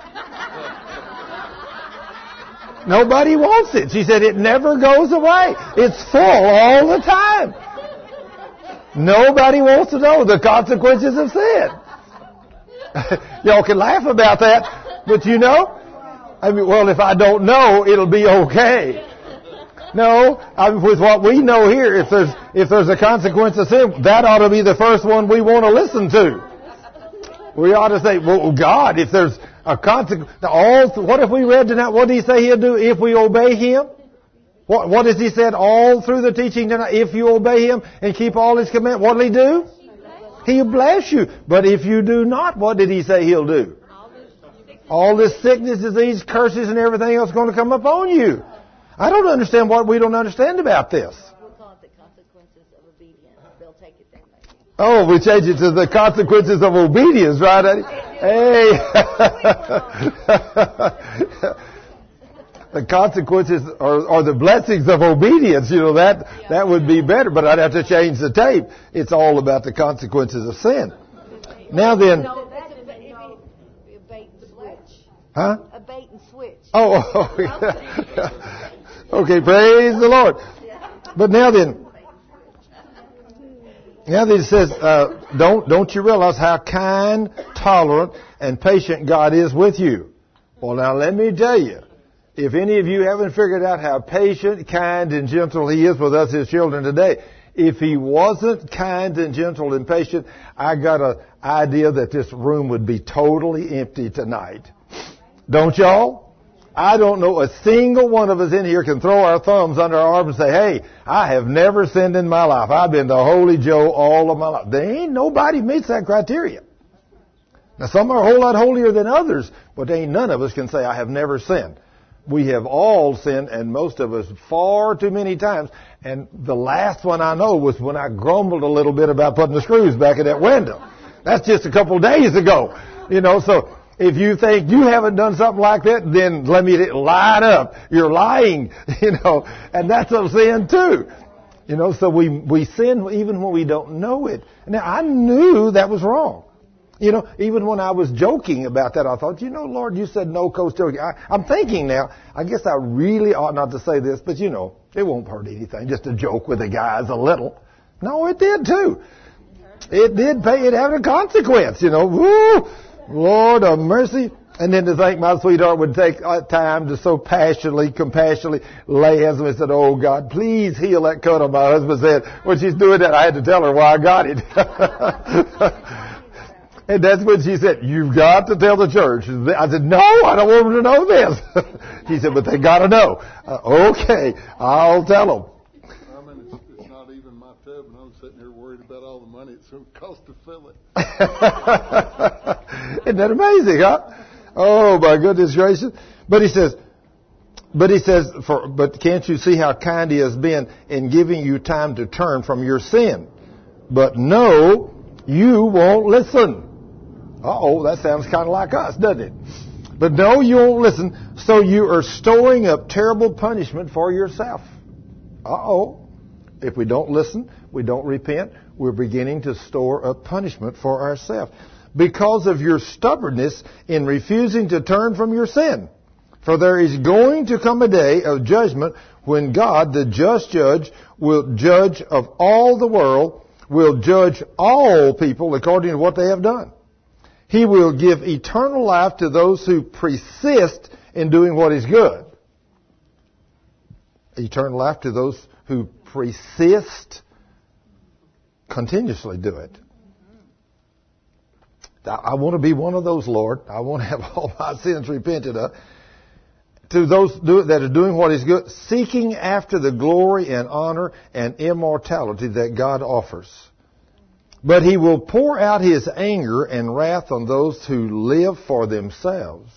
Nobody wants it. She said, it never goes away. It's full all the time. Nobody wants to know the consequences of sin. Y'all can laugh about that, but you know, I mean, well, if I don't know, it'll be okay. No, I mean, with what we know here, if there's if there's a consequence of sin, that ought to be the first one we want to listen to. We ought to say, well, God, if there's a consequence, all, what if we read tonight? What did He say He'll do if we obey Him? What, what has He said all through the teaching tonight? If you obey Him and keep all His commandments, what will He do? He'll bless you. But if you do not, what did He say He'll do? All this sickness, disease, curses, and everything else is going to come upon you. I don't understand what we don't understand about this. We'll call it the consequences of obedience. They'll take it there, maybe. Oh, we change it to the consequences of obedience, right, Eddie? Hey. The consequences or, or the blessings of obedience, you know, that that would be better, but I'd have to change the tape. It's all about the consequences of sin. Now then... No, that's a bait, no, a bait and switch. Huh? A bait and switch. Oh, oh yeah. Okay, praise the Lord. But now then... Now that it says, uh, don't, don't you realize how kind, tolerant, and patient God is with you? Well, now let me tell you, if any of you haven't figured out how patient, kind, and gentle He is with us, His children, today, if He wasn't kind and gentle and patient, I got an idea that this room would be totally empty tonight. Don't y'all? I don't know a single one of us in here can throw our thumbs under our arms and say, hey, I have never sinned in my life. I've been the Holy Joe all of my life. There ain't nobody meets that criteria. Now, some are a whole lot holier than others, but there ain't none of us can say, I have never sinned. We have all sinned, and most of us far too many times. And the last one I know was when I grumbled a little bit about putting the screws back in that window. That's just a couple of days ago. You know, so if you think you haven't done something like that, then let me line up. You're lying, you know, and that's a sin too. You know, so we, we sin even when we don't know it. Now, I knew that was wrong. You know, even when I was joking about that, I thought, you know, Lord, you said no coast turkey. I, I'm thinking now, I guess I really ought not to say this, but you know, it won't hurt anything. Just a joke with the guys a little. No, it did too. It did pay, it had a consequence, you know. Woo! Lord of mercy. And then to think my sweetheart would take time to so passionately, compassionately lay hands on me and said, oh God, please heal that cut on my husband's head. When she's doing that, I had to tell her why I got it. And that's when she said, you've got to tell the church. I said, no, I don't want them to know this. She said, but they got to know. Uh, okay, I'll tell them. I mean, it's, it's not even my tub, and I'm sitting here worried about all the money it's going to cost to fill it. Isn't that amazing, huh? Oh, my goodness gracious. But he says, but he says, for, but can't you see how kind He has been in giving you time to turn from your sin? But no, you won't listen. Uh-oh, that sounds kind of like us, doesn't it? But no, you won't listen, so you are storing up terrible punishment for yourself. Uh-oh. If we don't listen, we don't repent, we're beginning to store up punishment for ourselves because of your stubbornness in refusing to turn from your sin. For there is going to come a day of judgment when God, the just judge, will judge of all the world, will judge all people according to what they have done. He will give eternal life to those who persist in doing what is good. Eternal life to those who persist, continuously do it. I want to be one of those, Lord. I want to have all my sins repented of. To those that are doing what is good, seeking after the glory and honor and immortality that God offers. But He will pour out His anger and wrath on those who live for themselves,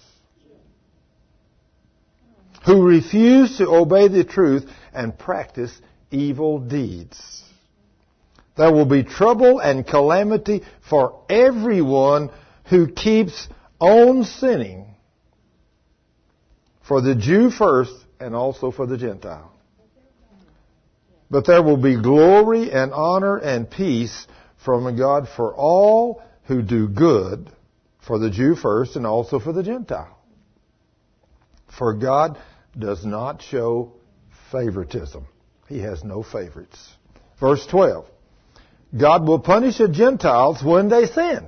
who refuse to obey the truth and practice evil deeds. There will be trouble and calamity for everyone who keeps on sinning, for the Jew first and also for the Gentile. But there will be glory and honor and peace from God for all who do good, for the Jew first and also for the Gentile. For God does not show favoritism. He has no favorites. Verse twelve. God will punish the Gentiles when they sin.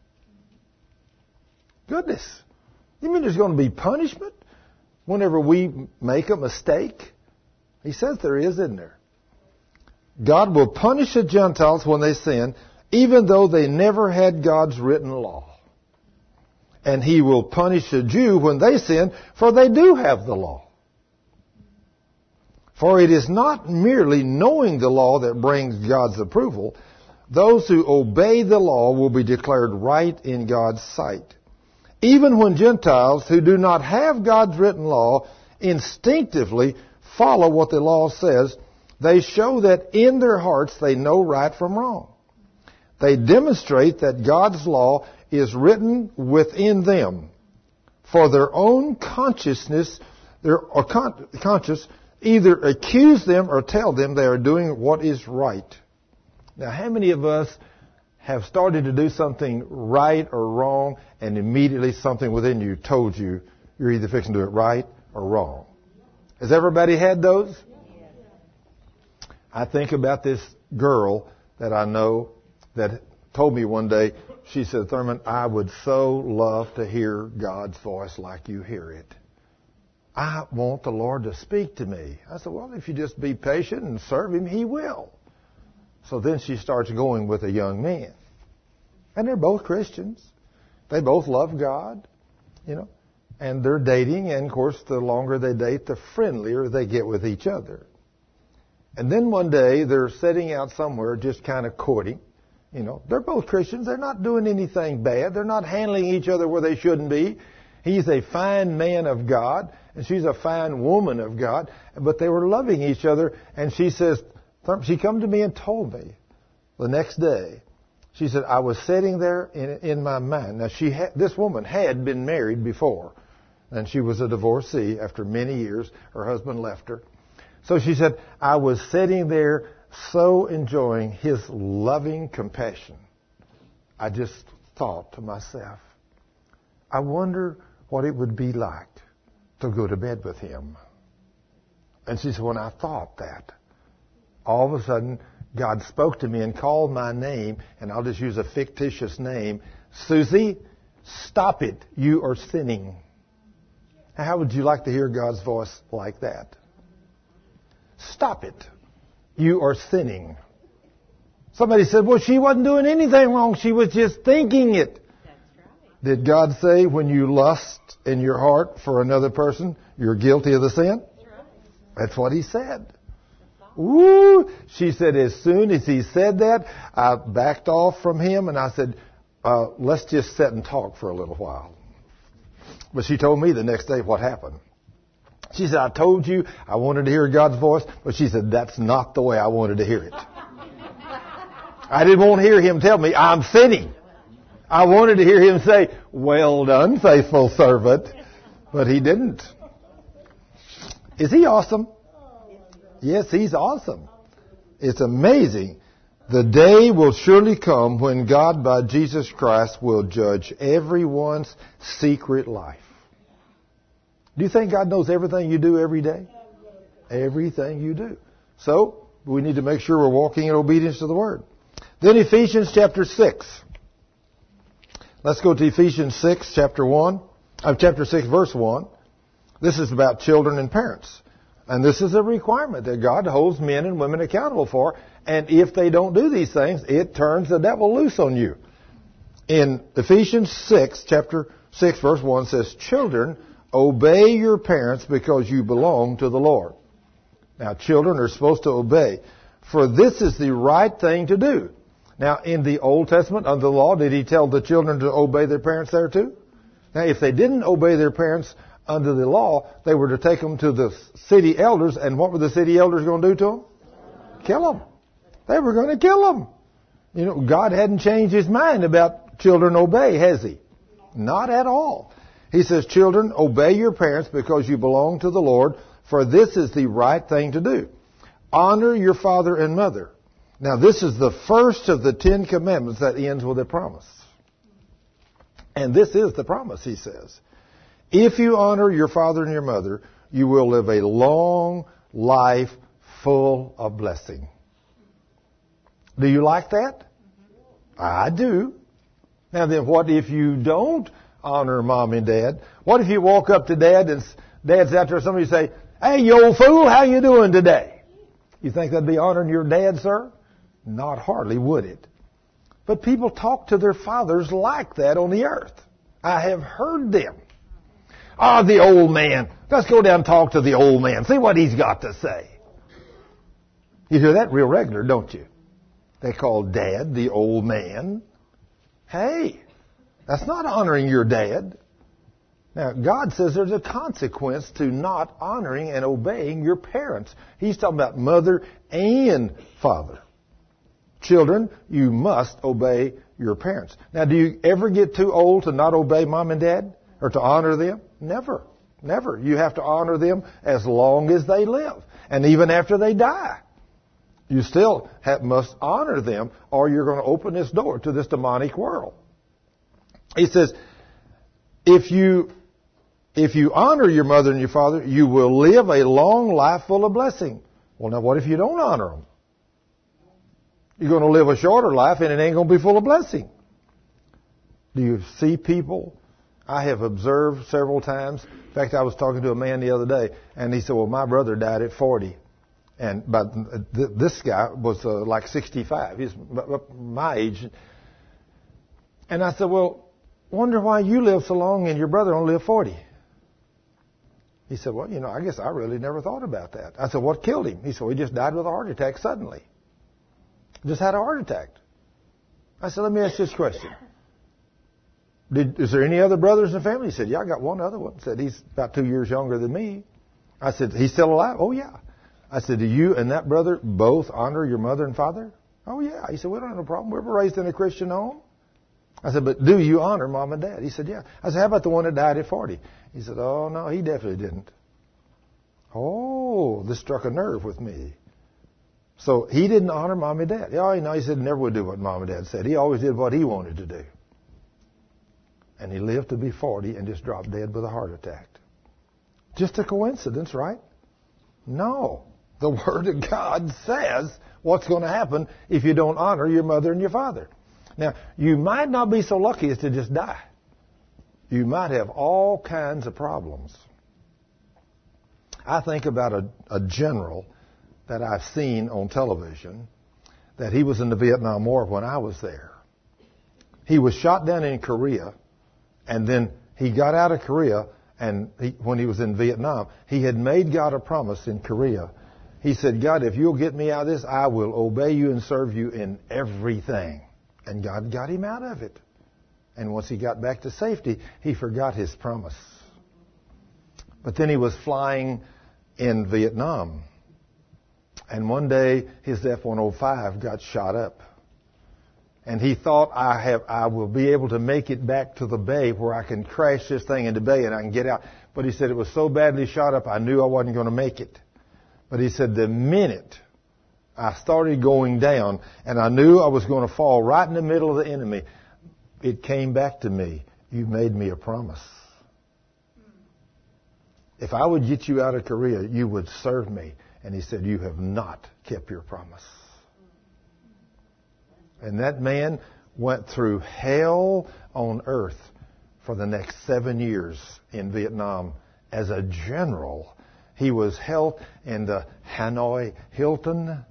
Goodness. You mean there's going to be punishment whenever we make a mistake? He says there is, isn't there? God will punish the Gentiles when they sin, even though they never had God's written law. And He will punish the Jew when they sin, for they do have the law. For it is not merely knowing the law that brings God's approval. Those who obey the law will be declared right in God's sight. Even when Gentiles who do not have God's written law instinctively follow what the law says, they show that in their hearts they know right from wrong. They demonstrate that God's law is written within them. For their own consciousness, their or con- conscience, either accuse them or tell them they are doing what is right. Now, how many of us have started to do something right or wrong, and immediately something within you told you you're either fixing to do it right or wrong? Has everybody had those? I think about this girl that I know that told me one day, she said, Thurman, I would so love to hear God's voice like you hear it. I want the Lord to speak to me. I said, well, if you just be patient and serve Him, He will. So then she starts going with a young man. And they're both Christians. They both love God, you know. And they're dating, and of course, the longer they date, the friendlier they get with each other. And then one day, they're sitting out somewhere just kind of courting. You know, they're both Christians. They're not doing anything bad. They're not handling each other where they shouldn't be. He's a fine man of God, and she's a fine woman of God. But they were loving each other, and she says, she come to me and told me the next day, she said, I was sitting there in, in my mind. Now, she had, this woman had been married before, and she was a divorcee after many years. Her husband left her. So she said, I was sitting there so enjoying His loving compassion. I just thought to myself, I wonder what it would be like to go to bed with Him. And she said, when I thought that, all of a sudden, God spoke to me and called my name, and I'll just use a fictitious name. Susie, stop it. You are sinning. How would you like to hear God's voice like that? Stop it. You are sinning. Somebody said, well, she wasn't doing anything wrong. She was just thinking it. That's right. Did God say when you lust in your heart for another person, you're guilty of the sin? That's right. That's what He said. Ooh, she said, as soon as He said that, I backed off from him, and I said, uh, let's just sit and talk for a little while. But she told me the next day what happened. She said, I told you I wanted to hear God's voice, but she said, that's not the way I wanted to hear it. I didn't want to hear Him tell me I'm sinning. I wanted to hear Him say, well done, faithful servant. But He didn't. Is He awesome? Yes, He's awesome. It's amazing. The day will surely come when God, by Jesus Christ, will judge everyone's secret life. Do you think God knows everything you do every day? Everything you do. So, we need to make sure we're walking in obedience to the Word. Then Ephesians chapter six. Let's go to Ephesians six, chapter one. Uh, chapter six, verse one. This is about children and parents. And this is a requirement that God holds men and women accountable for. And if they don't do these things, it turns the devil loose on you. In Ephesians six, chapter six, verse one says, children, obey your parents because you belong to the Lord. Now, children are supposed to obey, for this is the right thing to do. Now, in the Old Testament, under the law, did He tell the children to obey their parents there too? Now, if they didn't obey their parents under the law, they were to take them to the city elders, and what were the city elders going to do to them? Kill them. They were going to kill them. You know, God hadn't changed His mind about children obey, has He? Not at all. He says, children, obey your parents because you belong to the Lord, for this is the right thing to do. Honor your father and mother. Now, this is the first of the Ten Commandments that ends with a promise. And this is the promise, He says. If you honor your father and your mother, you will live a long life full of blessing. Do you like that? I do. Now then, what if you don't honor mom and dad? What if you walk up to dad and dad's out there, somebody say, Hey, you old fool, how you doing today? You think that'd be honoring your dad, sir? Not hardly, would it? But people talk to their fathers like that on the earth. I have heard them. Ah, oh, the old man. Let's go down and talk to the old man. See what he's got to say. You hear that real regular, don't you? They call dad the old man. Hey, that's not honoring your dad. Now, God says there's a consequence to not honoring and obeying your parents. He's talking about mother and father. Children, you must obey your parents. Now, do you ever get too old to not obey mom and dad or to honor them? Never. Never. You have to honor them as long as they live. And even after they die. You still have, must honor them, or you're going to open this door to this demonic world. He says, if you if you honor your mother and your father, you will live a long life full of blessing. Well, now what if you don't honor them? You're going to live a shorter life, and it ain't going to be full of blessing. Do you see people? I have observed several times. In fact, I was talking to a man the other day, and he said, well, my brother died at forty. And but th- this guy was uh, like sixty-five. He's my age. And I said, well, wonder why you live so long and your brother only lived forty. He said, well, you know, I guess I really never thought about that. I said, what killed him? He said, well, he just died with a heart attack suddenly. Just had a heart attack. I said, let me ask you this question. Did, is there any other brothers in the family? He said, yeah, I got one other one. He said, he's about two years younger than me. I said, he's still alive? Oh, yeah. I said, do you and that brother both honor your mother and father? Oh, yeah. He said, we don't have no problem. We were raised in a Christian home. I said, but do you honor mom and dad? He said, yeah. I said, how about the one that died at forty? He said, oh, no, he definitely didn't. Oh, this struck a nerve with me. So he didn't honor mom and dad. Yeah, you know, he said he never would do what mom and dad said. He always did what he wanted to do. And he lived to be forty and just dropped dead with a heart attack. Just a coincidence, right? No. The Word of God says what's going to happen if you don't honor your mother and your father. Now, you might not be so lucky as to just die. You might have all kinds of problems. I think about a, a general that I've seen on television, that he was in the Vietnam War when I was there. He was shot down in Korea, and then he got out of Korea, and he, when he was in Vietnam, he had made God a promise in Korea. He said, God, if you'll get me out of this, I will obey you and serve you in everything. And God got him out of it. And once he got back to safety, he forgot his promise. But then he was flying in Vietnam. And one day, his F one oh five got shot up. And he thought, I have, I will be able to make it back to the bay where I can crash this thing into the bay and I can get out. But he said it was so badly shot up, I knew I wasn't going to make it. But he said the minute I started going down and I knew I was going to fall right in the middle of the enemy, it came back to me. You made me a promise. If I would get you out of Korea, you would serve me. And he said, you have not kept your promise. And that man went through hell on earth for the next seven years in Vietnam as a general. He was held in the Hanoi Hilton.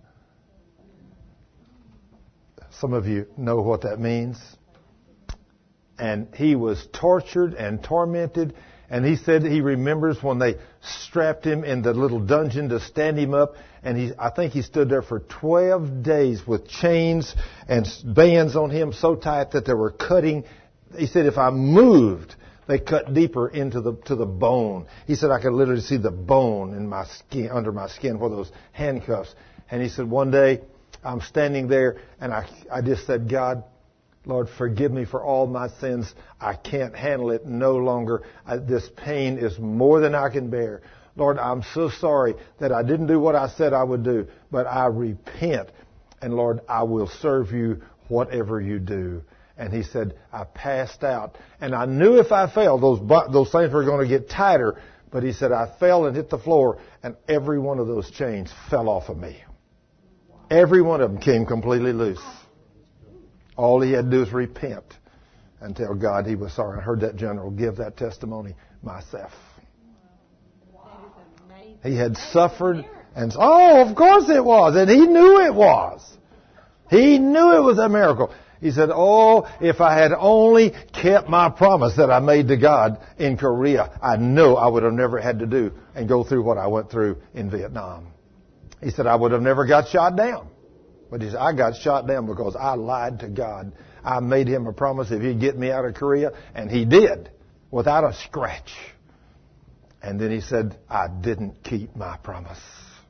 Some of you know what that means. And he was tortured and tormented. And he said he remembers when they strapped him in the little dungeon to stand him up. And he, I think he stood there for twelve days with chains and bands on him so tight that they were cutting. He said, if I moved, they cut deeper into the to the bone. He said I could literally see the bone in my skin, under my skin, where those handcuffs. And he said, one day I'm standing there and I, I just said, God, Lord, forgive me for all my sins. I can't handle it no longer. I, this pain is more than I can bear. Lord, I'm so sorry that I didn't do what I said I would do, but I repent. And Lord, I will serve you whatever you do. And he said, I passed out. And I knew if I fell, those those things were going to get tighter. But he said, I fell and hit the floor, and every one of those chains fell off of me. Every one of them came completely loose. All he had to do was repent and tell God he was sorry. I heard that general give that testimony myself. That is He had suffered, and oh, of course it was, and he knew it was. He knew it was a miracle. He said, oh, if I had only kept my promise that I made to God in Korea, I know I would have never had to do and go through what I went through in Vietnam. He said, I would have never got shot down. But he said, I got shot down because I lied to God. I made him a promise if he'd get me out of Korea, and he did, without a scratch. And then he said, I didn't keep my promise.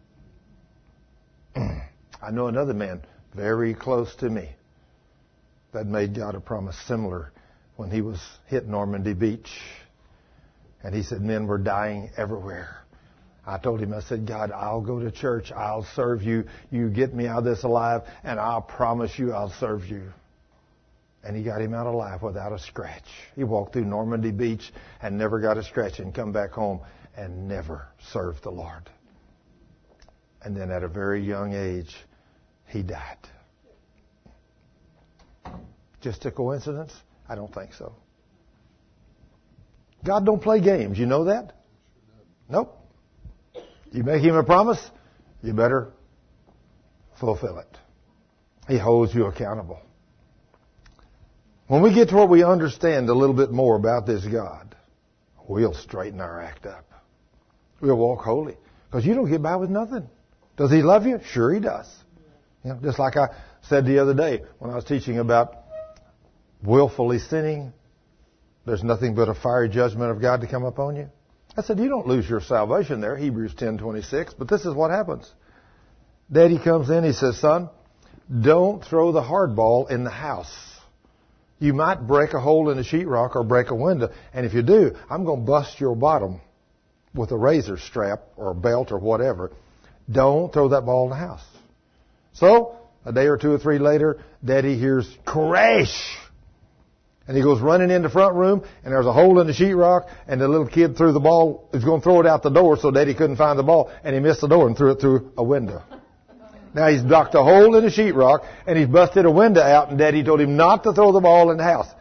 I know another man very close to me that made God a promise similar when he was hit Normandy Beach. And he said, men were dying everywhere. I told him, I said, God, I'll go to church. I'll serve you. You get me out of this alive, and I'll promise you I'll serve you. And he got him out alive without a scratch. He walked through Normandy Beach and never got a scratch and come back home and never served the Lord. And then at a very young age, he died. Just a coincidence? I don't think so. God don't play games. You know that? Nope. You make him a promise, you better fulfill it. He holds you accountable. When we get to where we understand a little bit more about this God, we'll straighten our act up. We'll walk holy. Because you don't get by with nothing. Does he love you? Sure he does. You know, just like I said the other day when I was teaching about willfully sinning, there's nothing but a fiery judgment of God to come upon you. I said, you don't lose your salvation there, Hebrews ten twenty-six, but this is what happens. Daddy comes in, he says, son, don't throw the hard ball in the house. You might break a hole in the sheetrock or break a window, and if you do, I'm going to bust your bottom with a razor strap or a belt or whatever. Don't throw that ball in the house. So, a day or two or three later, Daddy hears crash. And he goes running in the front room, and there's a hole in the sheetrock, and the little kid threw the ball, is going to throw it out the door, so Daddy couldn't find the ball, and he missed the door and threw it through a window. Now he's blocked a hole in the sheetrock, and he's busted a window out, and Daddy told him not to throw the ball in the house.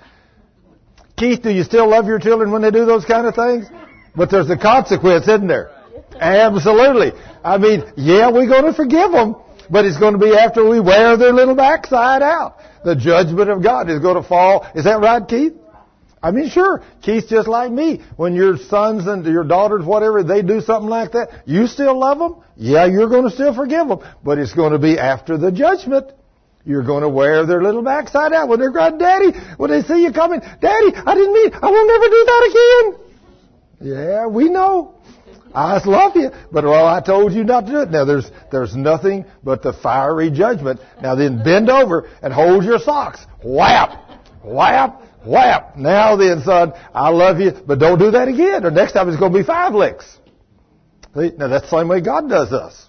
Keith, do you still love your children when they do those kind of things? But there's a consequence, isn't there? Absolutely. I mean, yeah, we're going to forgive them, but it's going to be after we wear their little backside out. The judgment of God is going to fall. Is that right, Keith? I mean, sure. Keith's just like me. When your sons and your daughters, whatever, they do something like that, you still love them? Yeah, you're going to still forgive them. But it's going to be after the judgment. You're going to wear their little backside out when they're crying, Daddy, when they see you coming, Daddy, I didn't mean, I will never do that again. Yeah, we know. I love you, but well, I told you not to do it. Now, there's there's nothing but the fiery judgment. Now, then bend over and hold your socks. Whap, whap, whap. Now then, son, I love you, but don't do that again, or next time it's going to be five licks. See? Now, that's the same way God does us.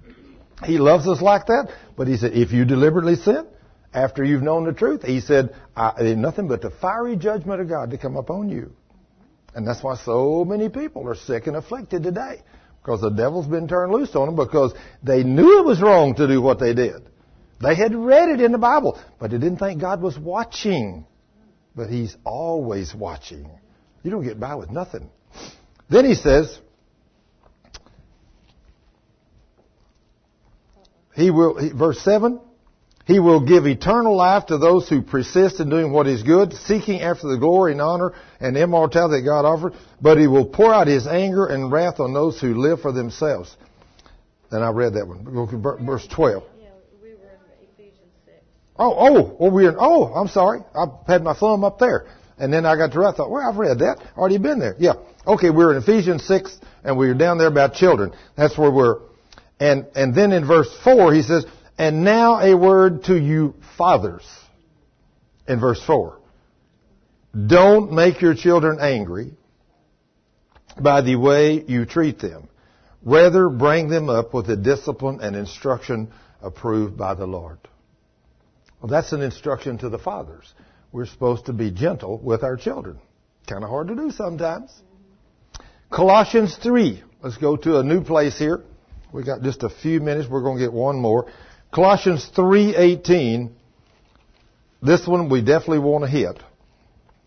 He loves us like that, but he said, if you deliberately sin, after you've known the truth, he said, I, there's nothing but the fiery judgment of God to come upon you. And that's why so many people are sick and afflicted today. Because the devil's been turned loose on them because they knew it was wrong to do what they did. They had read it in the Bible, but they didn't think God was watching. But he's always watching. You don't get by with nothing. Then he says, he will, he, verse seven, he will give eternal life to those who persist in doing what is good, seeking after the glory and honor and immortality that God offers. But he will pour out his anger and wrath on those who live for themselves. And I read that one. Verse twelve. Yeah, we were in Ephesians six. Oh, oh, oh, we're in, oh, I'm sorry. I had my thumb up there. And then I got to, I thought, well, I've read that. Already been there. Yeah. Okay, we're in Ephesians six, and we were down there about children. That's where we're. And, and then in verse four, he says, and now a word to you fathers. In verse four. Don't make your children angry by the way you treat them. Rather, bring them up with the discipline and instruction approved by the Lord. Well, that's an instruction to the fathers. We're supposed to be gentle with our children. Kind of hard to do sometimes. Colossians three. Let's go to a new place here. We got just a few minutes. We're going to get one more. Colossians three eighteen. This one we definitely want to hit.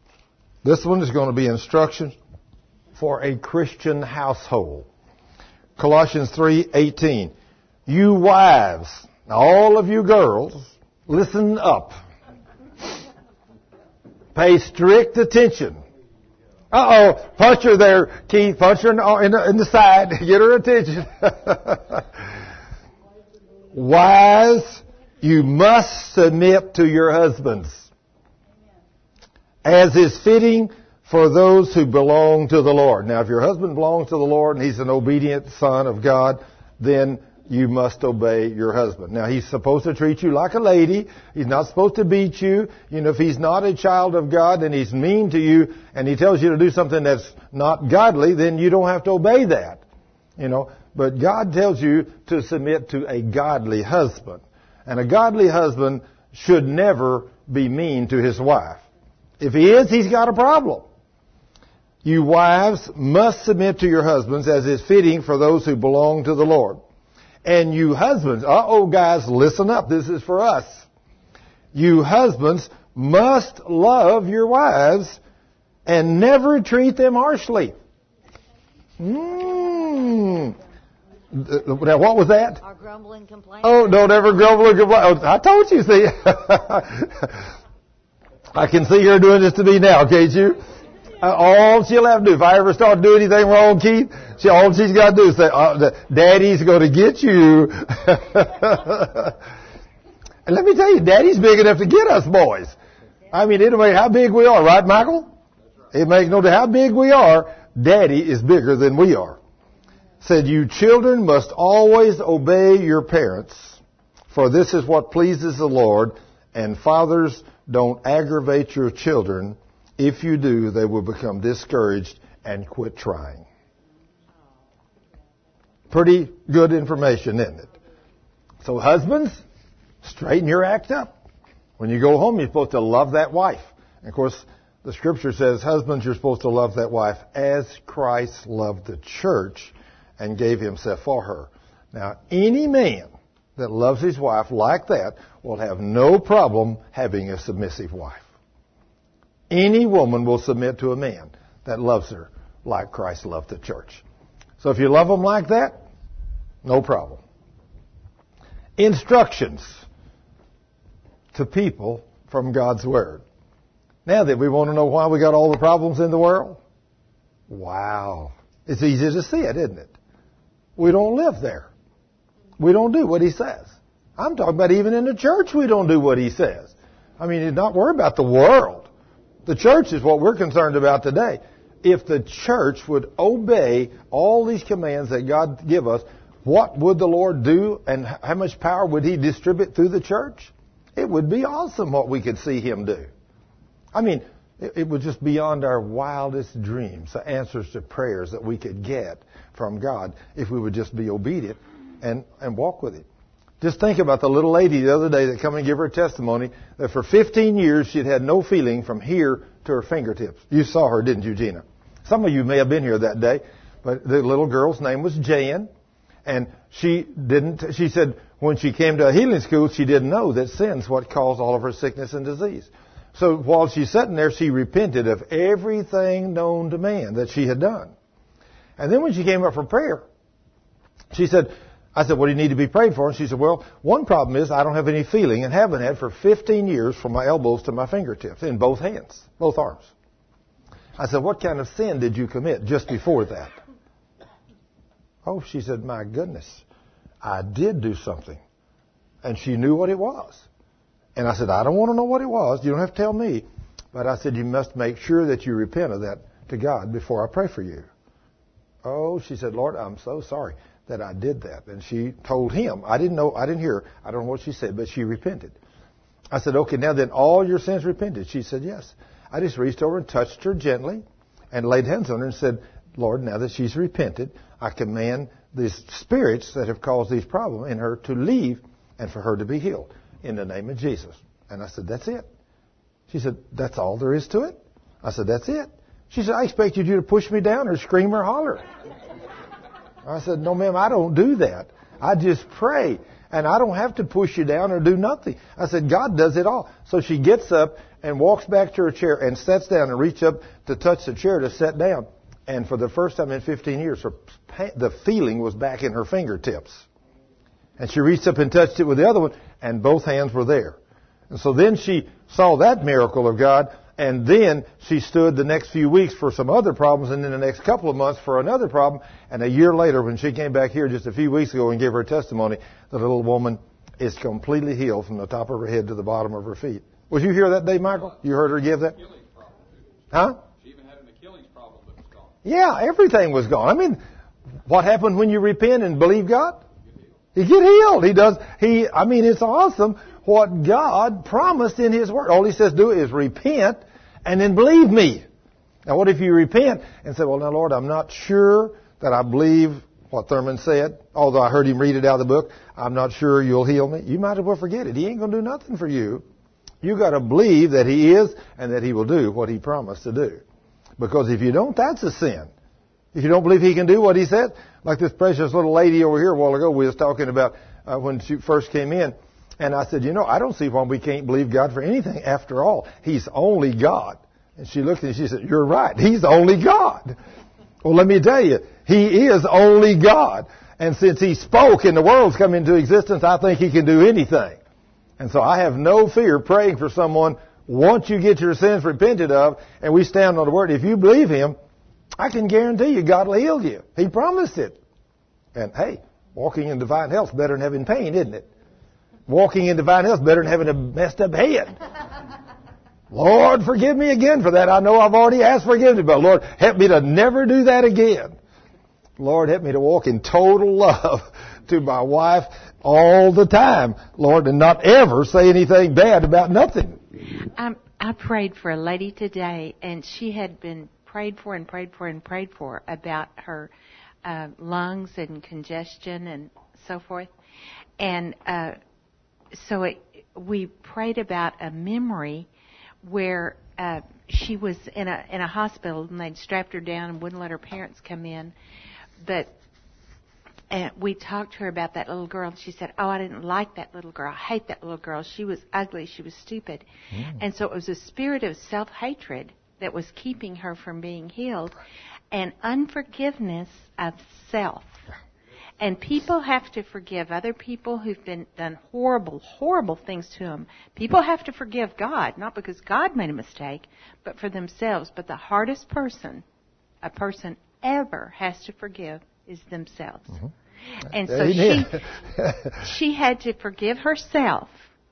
This one is going to be instructions for a Christian household. Colossians three eighteen. You wives, all of you girls, listen up. Pay strict attention. Uh-oh, punch her there, Keith. Punch her in the, in the, in the side. Get her attention. Wives, you must submit to your husbands, as is fitting for those who belong to the Lord. Now, if your husband belongs to the Lord and he's an obedient son of God, then you must obey your husband. Now, he's supposed to treat you like a lady. He's not supposed to beat you. You know, if he's not a child of God and he's mean to you and he tells you to do something that's not godly, then you don't have to obey that. You know, but God tells you to submit to a godly husband. And a godly husband should never be mean to his wife. If he is, he's got a problem. You wives must submit to your husbands as is fitting for those who belong to the Lord. And you husbands, uh-oh guys, listen up, this is for us. You husbands must love your wives and never treat them harshly. Mm. Now, what was that? Or grumble and complain. Oh, don't ever grumble and complain. Oh, I told you, see. I can see her doing this to me now, can't you? Uh, all she'll have to do, if I ever start doing anything wrong, Keith, she, all she's got to do is say, uh, Daddy's going to get you. And let me tell you, Daddy's big enough to get us boys. I mean, it don't matter how big we are, right, Michael? It makes no difference how big we are, Daddy is bigger than we are. Said, you children must always obey your parents, for this is what pleases the Lord, and fathers, don't aggravate your children. If you do, they will become discouraged and quit trying. Pretty good information, isn't it? So husbands, straighten your act up. When you go home, you're supposed to love that wife. And of course, the scripture says, husbands, you're supposed to love that wife as Christ loved the church and gave himself for her. Now, any man that loves his wife like that will have no problem having a submissive wife. Any woman will submit to a man that loves her like Christ loved the church. So if you love them like that, no problem. Instructions to people from God's Word. Now that we want to know why we got all the problems in the world? Wow. It's easy to see it, isn't it? We don't live there. We don't do what He says. I'm talking about even in the church we don't do what He says. I mean, He's not worried about the world. The church is what we're concerned about today. If the church would obey all these commands that God give us, what would the Lord do and how much power would He distribute through the church? It would be awesome what we could see Him do. I mean, it would just beyond our wildest dreams, the answers to prayers that we could get from God if we would just be obedient and, and walk with Him. Just think about the little lady the other day that came and gave her testimony that for fifteen years she'd had no feeling from here to her fingertips. You saw her, didn't you, Gina? Some of you may have been here that day, but the little girl's name was Jan, and she didn't. She said when she came to a healing school, she didn't know that sin's what caused all of her sickness and disease. So while she's sitting there, she repented of everything known to man that she had done. And then when she came up for prayer, she said, I said, what do you need to be prayed for? And she said, well, one problem is I don't have any feeling and haven't had for fifteen years from my elbows to my fingertips in both hands, both arms. I said, what kind of sin did you commit just before that? Oh, she said, my goodness, I did do something. And she knew what it was. And I said, I don't want to know what it was. You don't have to tell me. But I said, you must make sure that you repent of that to God before I pray for you. Oh, she said, Lord, I'm so sorry that I did that. And she told him. I didn't know. I didn't hear. I don't know what she said, but she repented. I said, okay, now then all your sins repented. She said, yes. I just reached over and touched her gently and laid hands on her and said, Lord, now that she's repented, I command these spirits that have caused these problems in her to leave and for her to be healed in the name of Jesus. And I said, that's it. She said, that's all there is to it? I said, that's it. She said, I expected you to push me down or scream or holler. I said, no, ma'am, I don't do that. I just pray. And I don't have to push you down or do nothing. I said, God does it all. So she gets up and walks back to her chair and sits down and reaches up to touch the chair to sit down. And for the first time in fifteen years, her pa- the feeling was back in her fingertips. And she reached up and touched it with the other one, and both hands were there. And so then she saw that miracle of God, and then she stood the next few weeks for some other problems, and then the next couple of months for another problem. And a year later, when she came back here just a few weeks ago and gave her testimony, the little woman is completely healed from the top of her head to the bottom of her feet. Was you here that day, Michael? You heard her give that? Huh? She even had an Achilles problem that was gone. Yeah, everything was gone. I mean, what happened when you repent and believe God? You get healed. He does. He. I mean, it's awesome what God promised in His Word. All He says do is repent and then believe me. Now, what if you repent and say, well, now, Lord, I'm not sure that I believe what Thurman said, although I heard him read it out of the book. I'm not sure you'll heal me. You might as well forget it. He ain't going to do nothing for you. You got to believe that He is and that He will do what He promised to do. Because if you don't, that's a sin. If you don't believe He can do what He said, like this precious little lady over here a while ago, we was talking about uh, when she first came in. And I said, you know, I don't see why we can't believe God for anything. After all, He's only God. And she looked at me and she said, you're right. He's only God. Well, let me tell you, He is only God. And since He spoke and the world's come into existence, I think He can do anything. And so I have no fear praying for someone once you get your sins repented of and we stand on the Word. If you believe Him, I can guarantee you God will heal you. He promised it. And hey, walking in divine health is better than having pain, isn't it? Walking in divine health is better than having a messed up head. Lord, forgive me again for that. I know I've already asked forgiveness, but Lord, help me to never do that again. Lord, help me to walk in total love to my wife all the time, Lord, and not ever say anything bad about nothing. Um, I prayed for a lady today, and she had been prayed for and prayed for and prayed for about her uh, lungs and congestion and so forth. And uh, so it, we prayed about a memory where uh, she was in a in a hospital, and they'd strapped her down and wouldn't let her parents come in. But uh, we talked to her about that little girl, and she said, oh, I didn't like that little girl. I hate that little girl. She was ugly. She was stupid. Mm. And so it was a spirit of self-hatred that was keeping her from being healed, and unforgiveness of self. And people have to forgive other people who've been done horrible, horrible things to them. People have to forgive God, not because God made a mistake, but for themselves. But the hardest person a person ever has to forgive is themselves. Mm-hmm. And so she she had to forgive herself,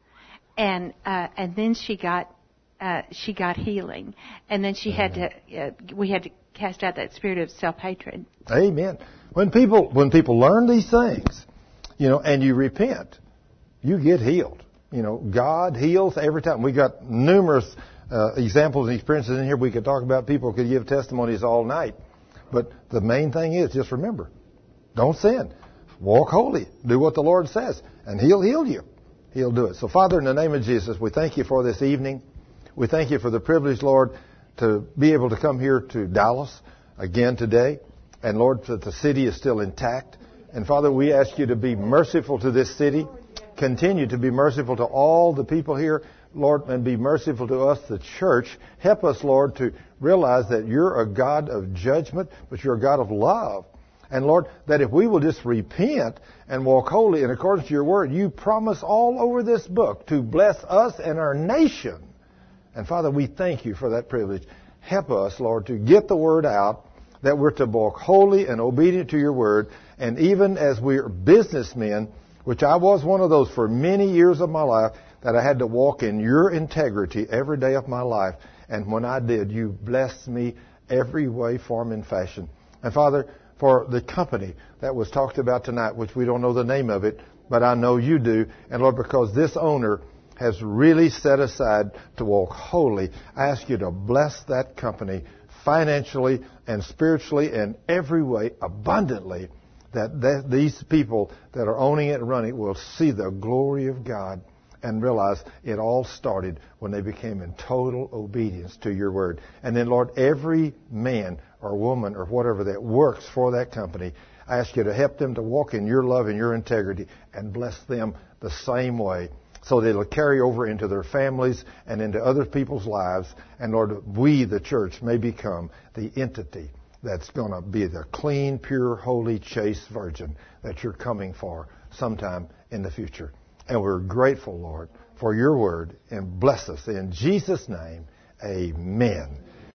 and uh, and then she got uh, she got healing, and then she had to uh, we had to cast out that spirit of self-hatred. Amen. When people when people learn these things, you know, and you repent, you get healed. You know, God heals every time. We got numerous uh, examples and experiences in here we could talk about. People could give testimonies all night. But the main thing is, just remember, don't sin. Walk holy. Do what the Lord says, and He'll heal you. He'll do it. So, Father, in the name of Jesus, we thank You for this evening. We thank You for the privilege, Lord, to be able to come here to Dallas again today. And, Lord, that the city is still intact. And, Father, we ask You to be merciful to this city. Continue to be merciful to all the people here, Lord, and be merciful to us, the church. Help us, Lord, to realize that You're a God of judgment, but You're a God of love. And, Lord, that if we will just repent and walk holy in accordance to Your word, You promise all over this book to bless us and our nation. And, Father, we thank You for that privilege. Help us, Lord, to get the word out, that we're to walk holy and obedient to Your word. And even as we're businessmen, which I was one of those for many years of my life, that I had to walk in Your integrity every day of my life. And when I did, You blessed me every way, form, and fashion. And, Father, for the company that was talked about tonight, which we don't know the name of it, but I know You do. And, Lord, because this owner has really set aside to walk holy, I ask You to bless that company financially and spiritually and every way abundantly, that, that these people that are owning it and running it will see the glory of God and realize it all started when they became in total obedience to Your word. And then, Lord, every man or woman or whatever that works for that company, I ask You to help them to walk in Your love and Your integrity and bless them the same way, so that it'll carry over into their families and into other people's lives. And, Lord, we, the church, may become the entity that's going to be the clean, pure, holy, chaste virgin that you're coming for sometime in the future. And we're grateful, Lord, for your word, and bless us. In Jesus' name, amen.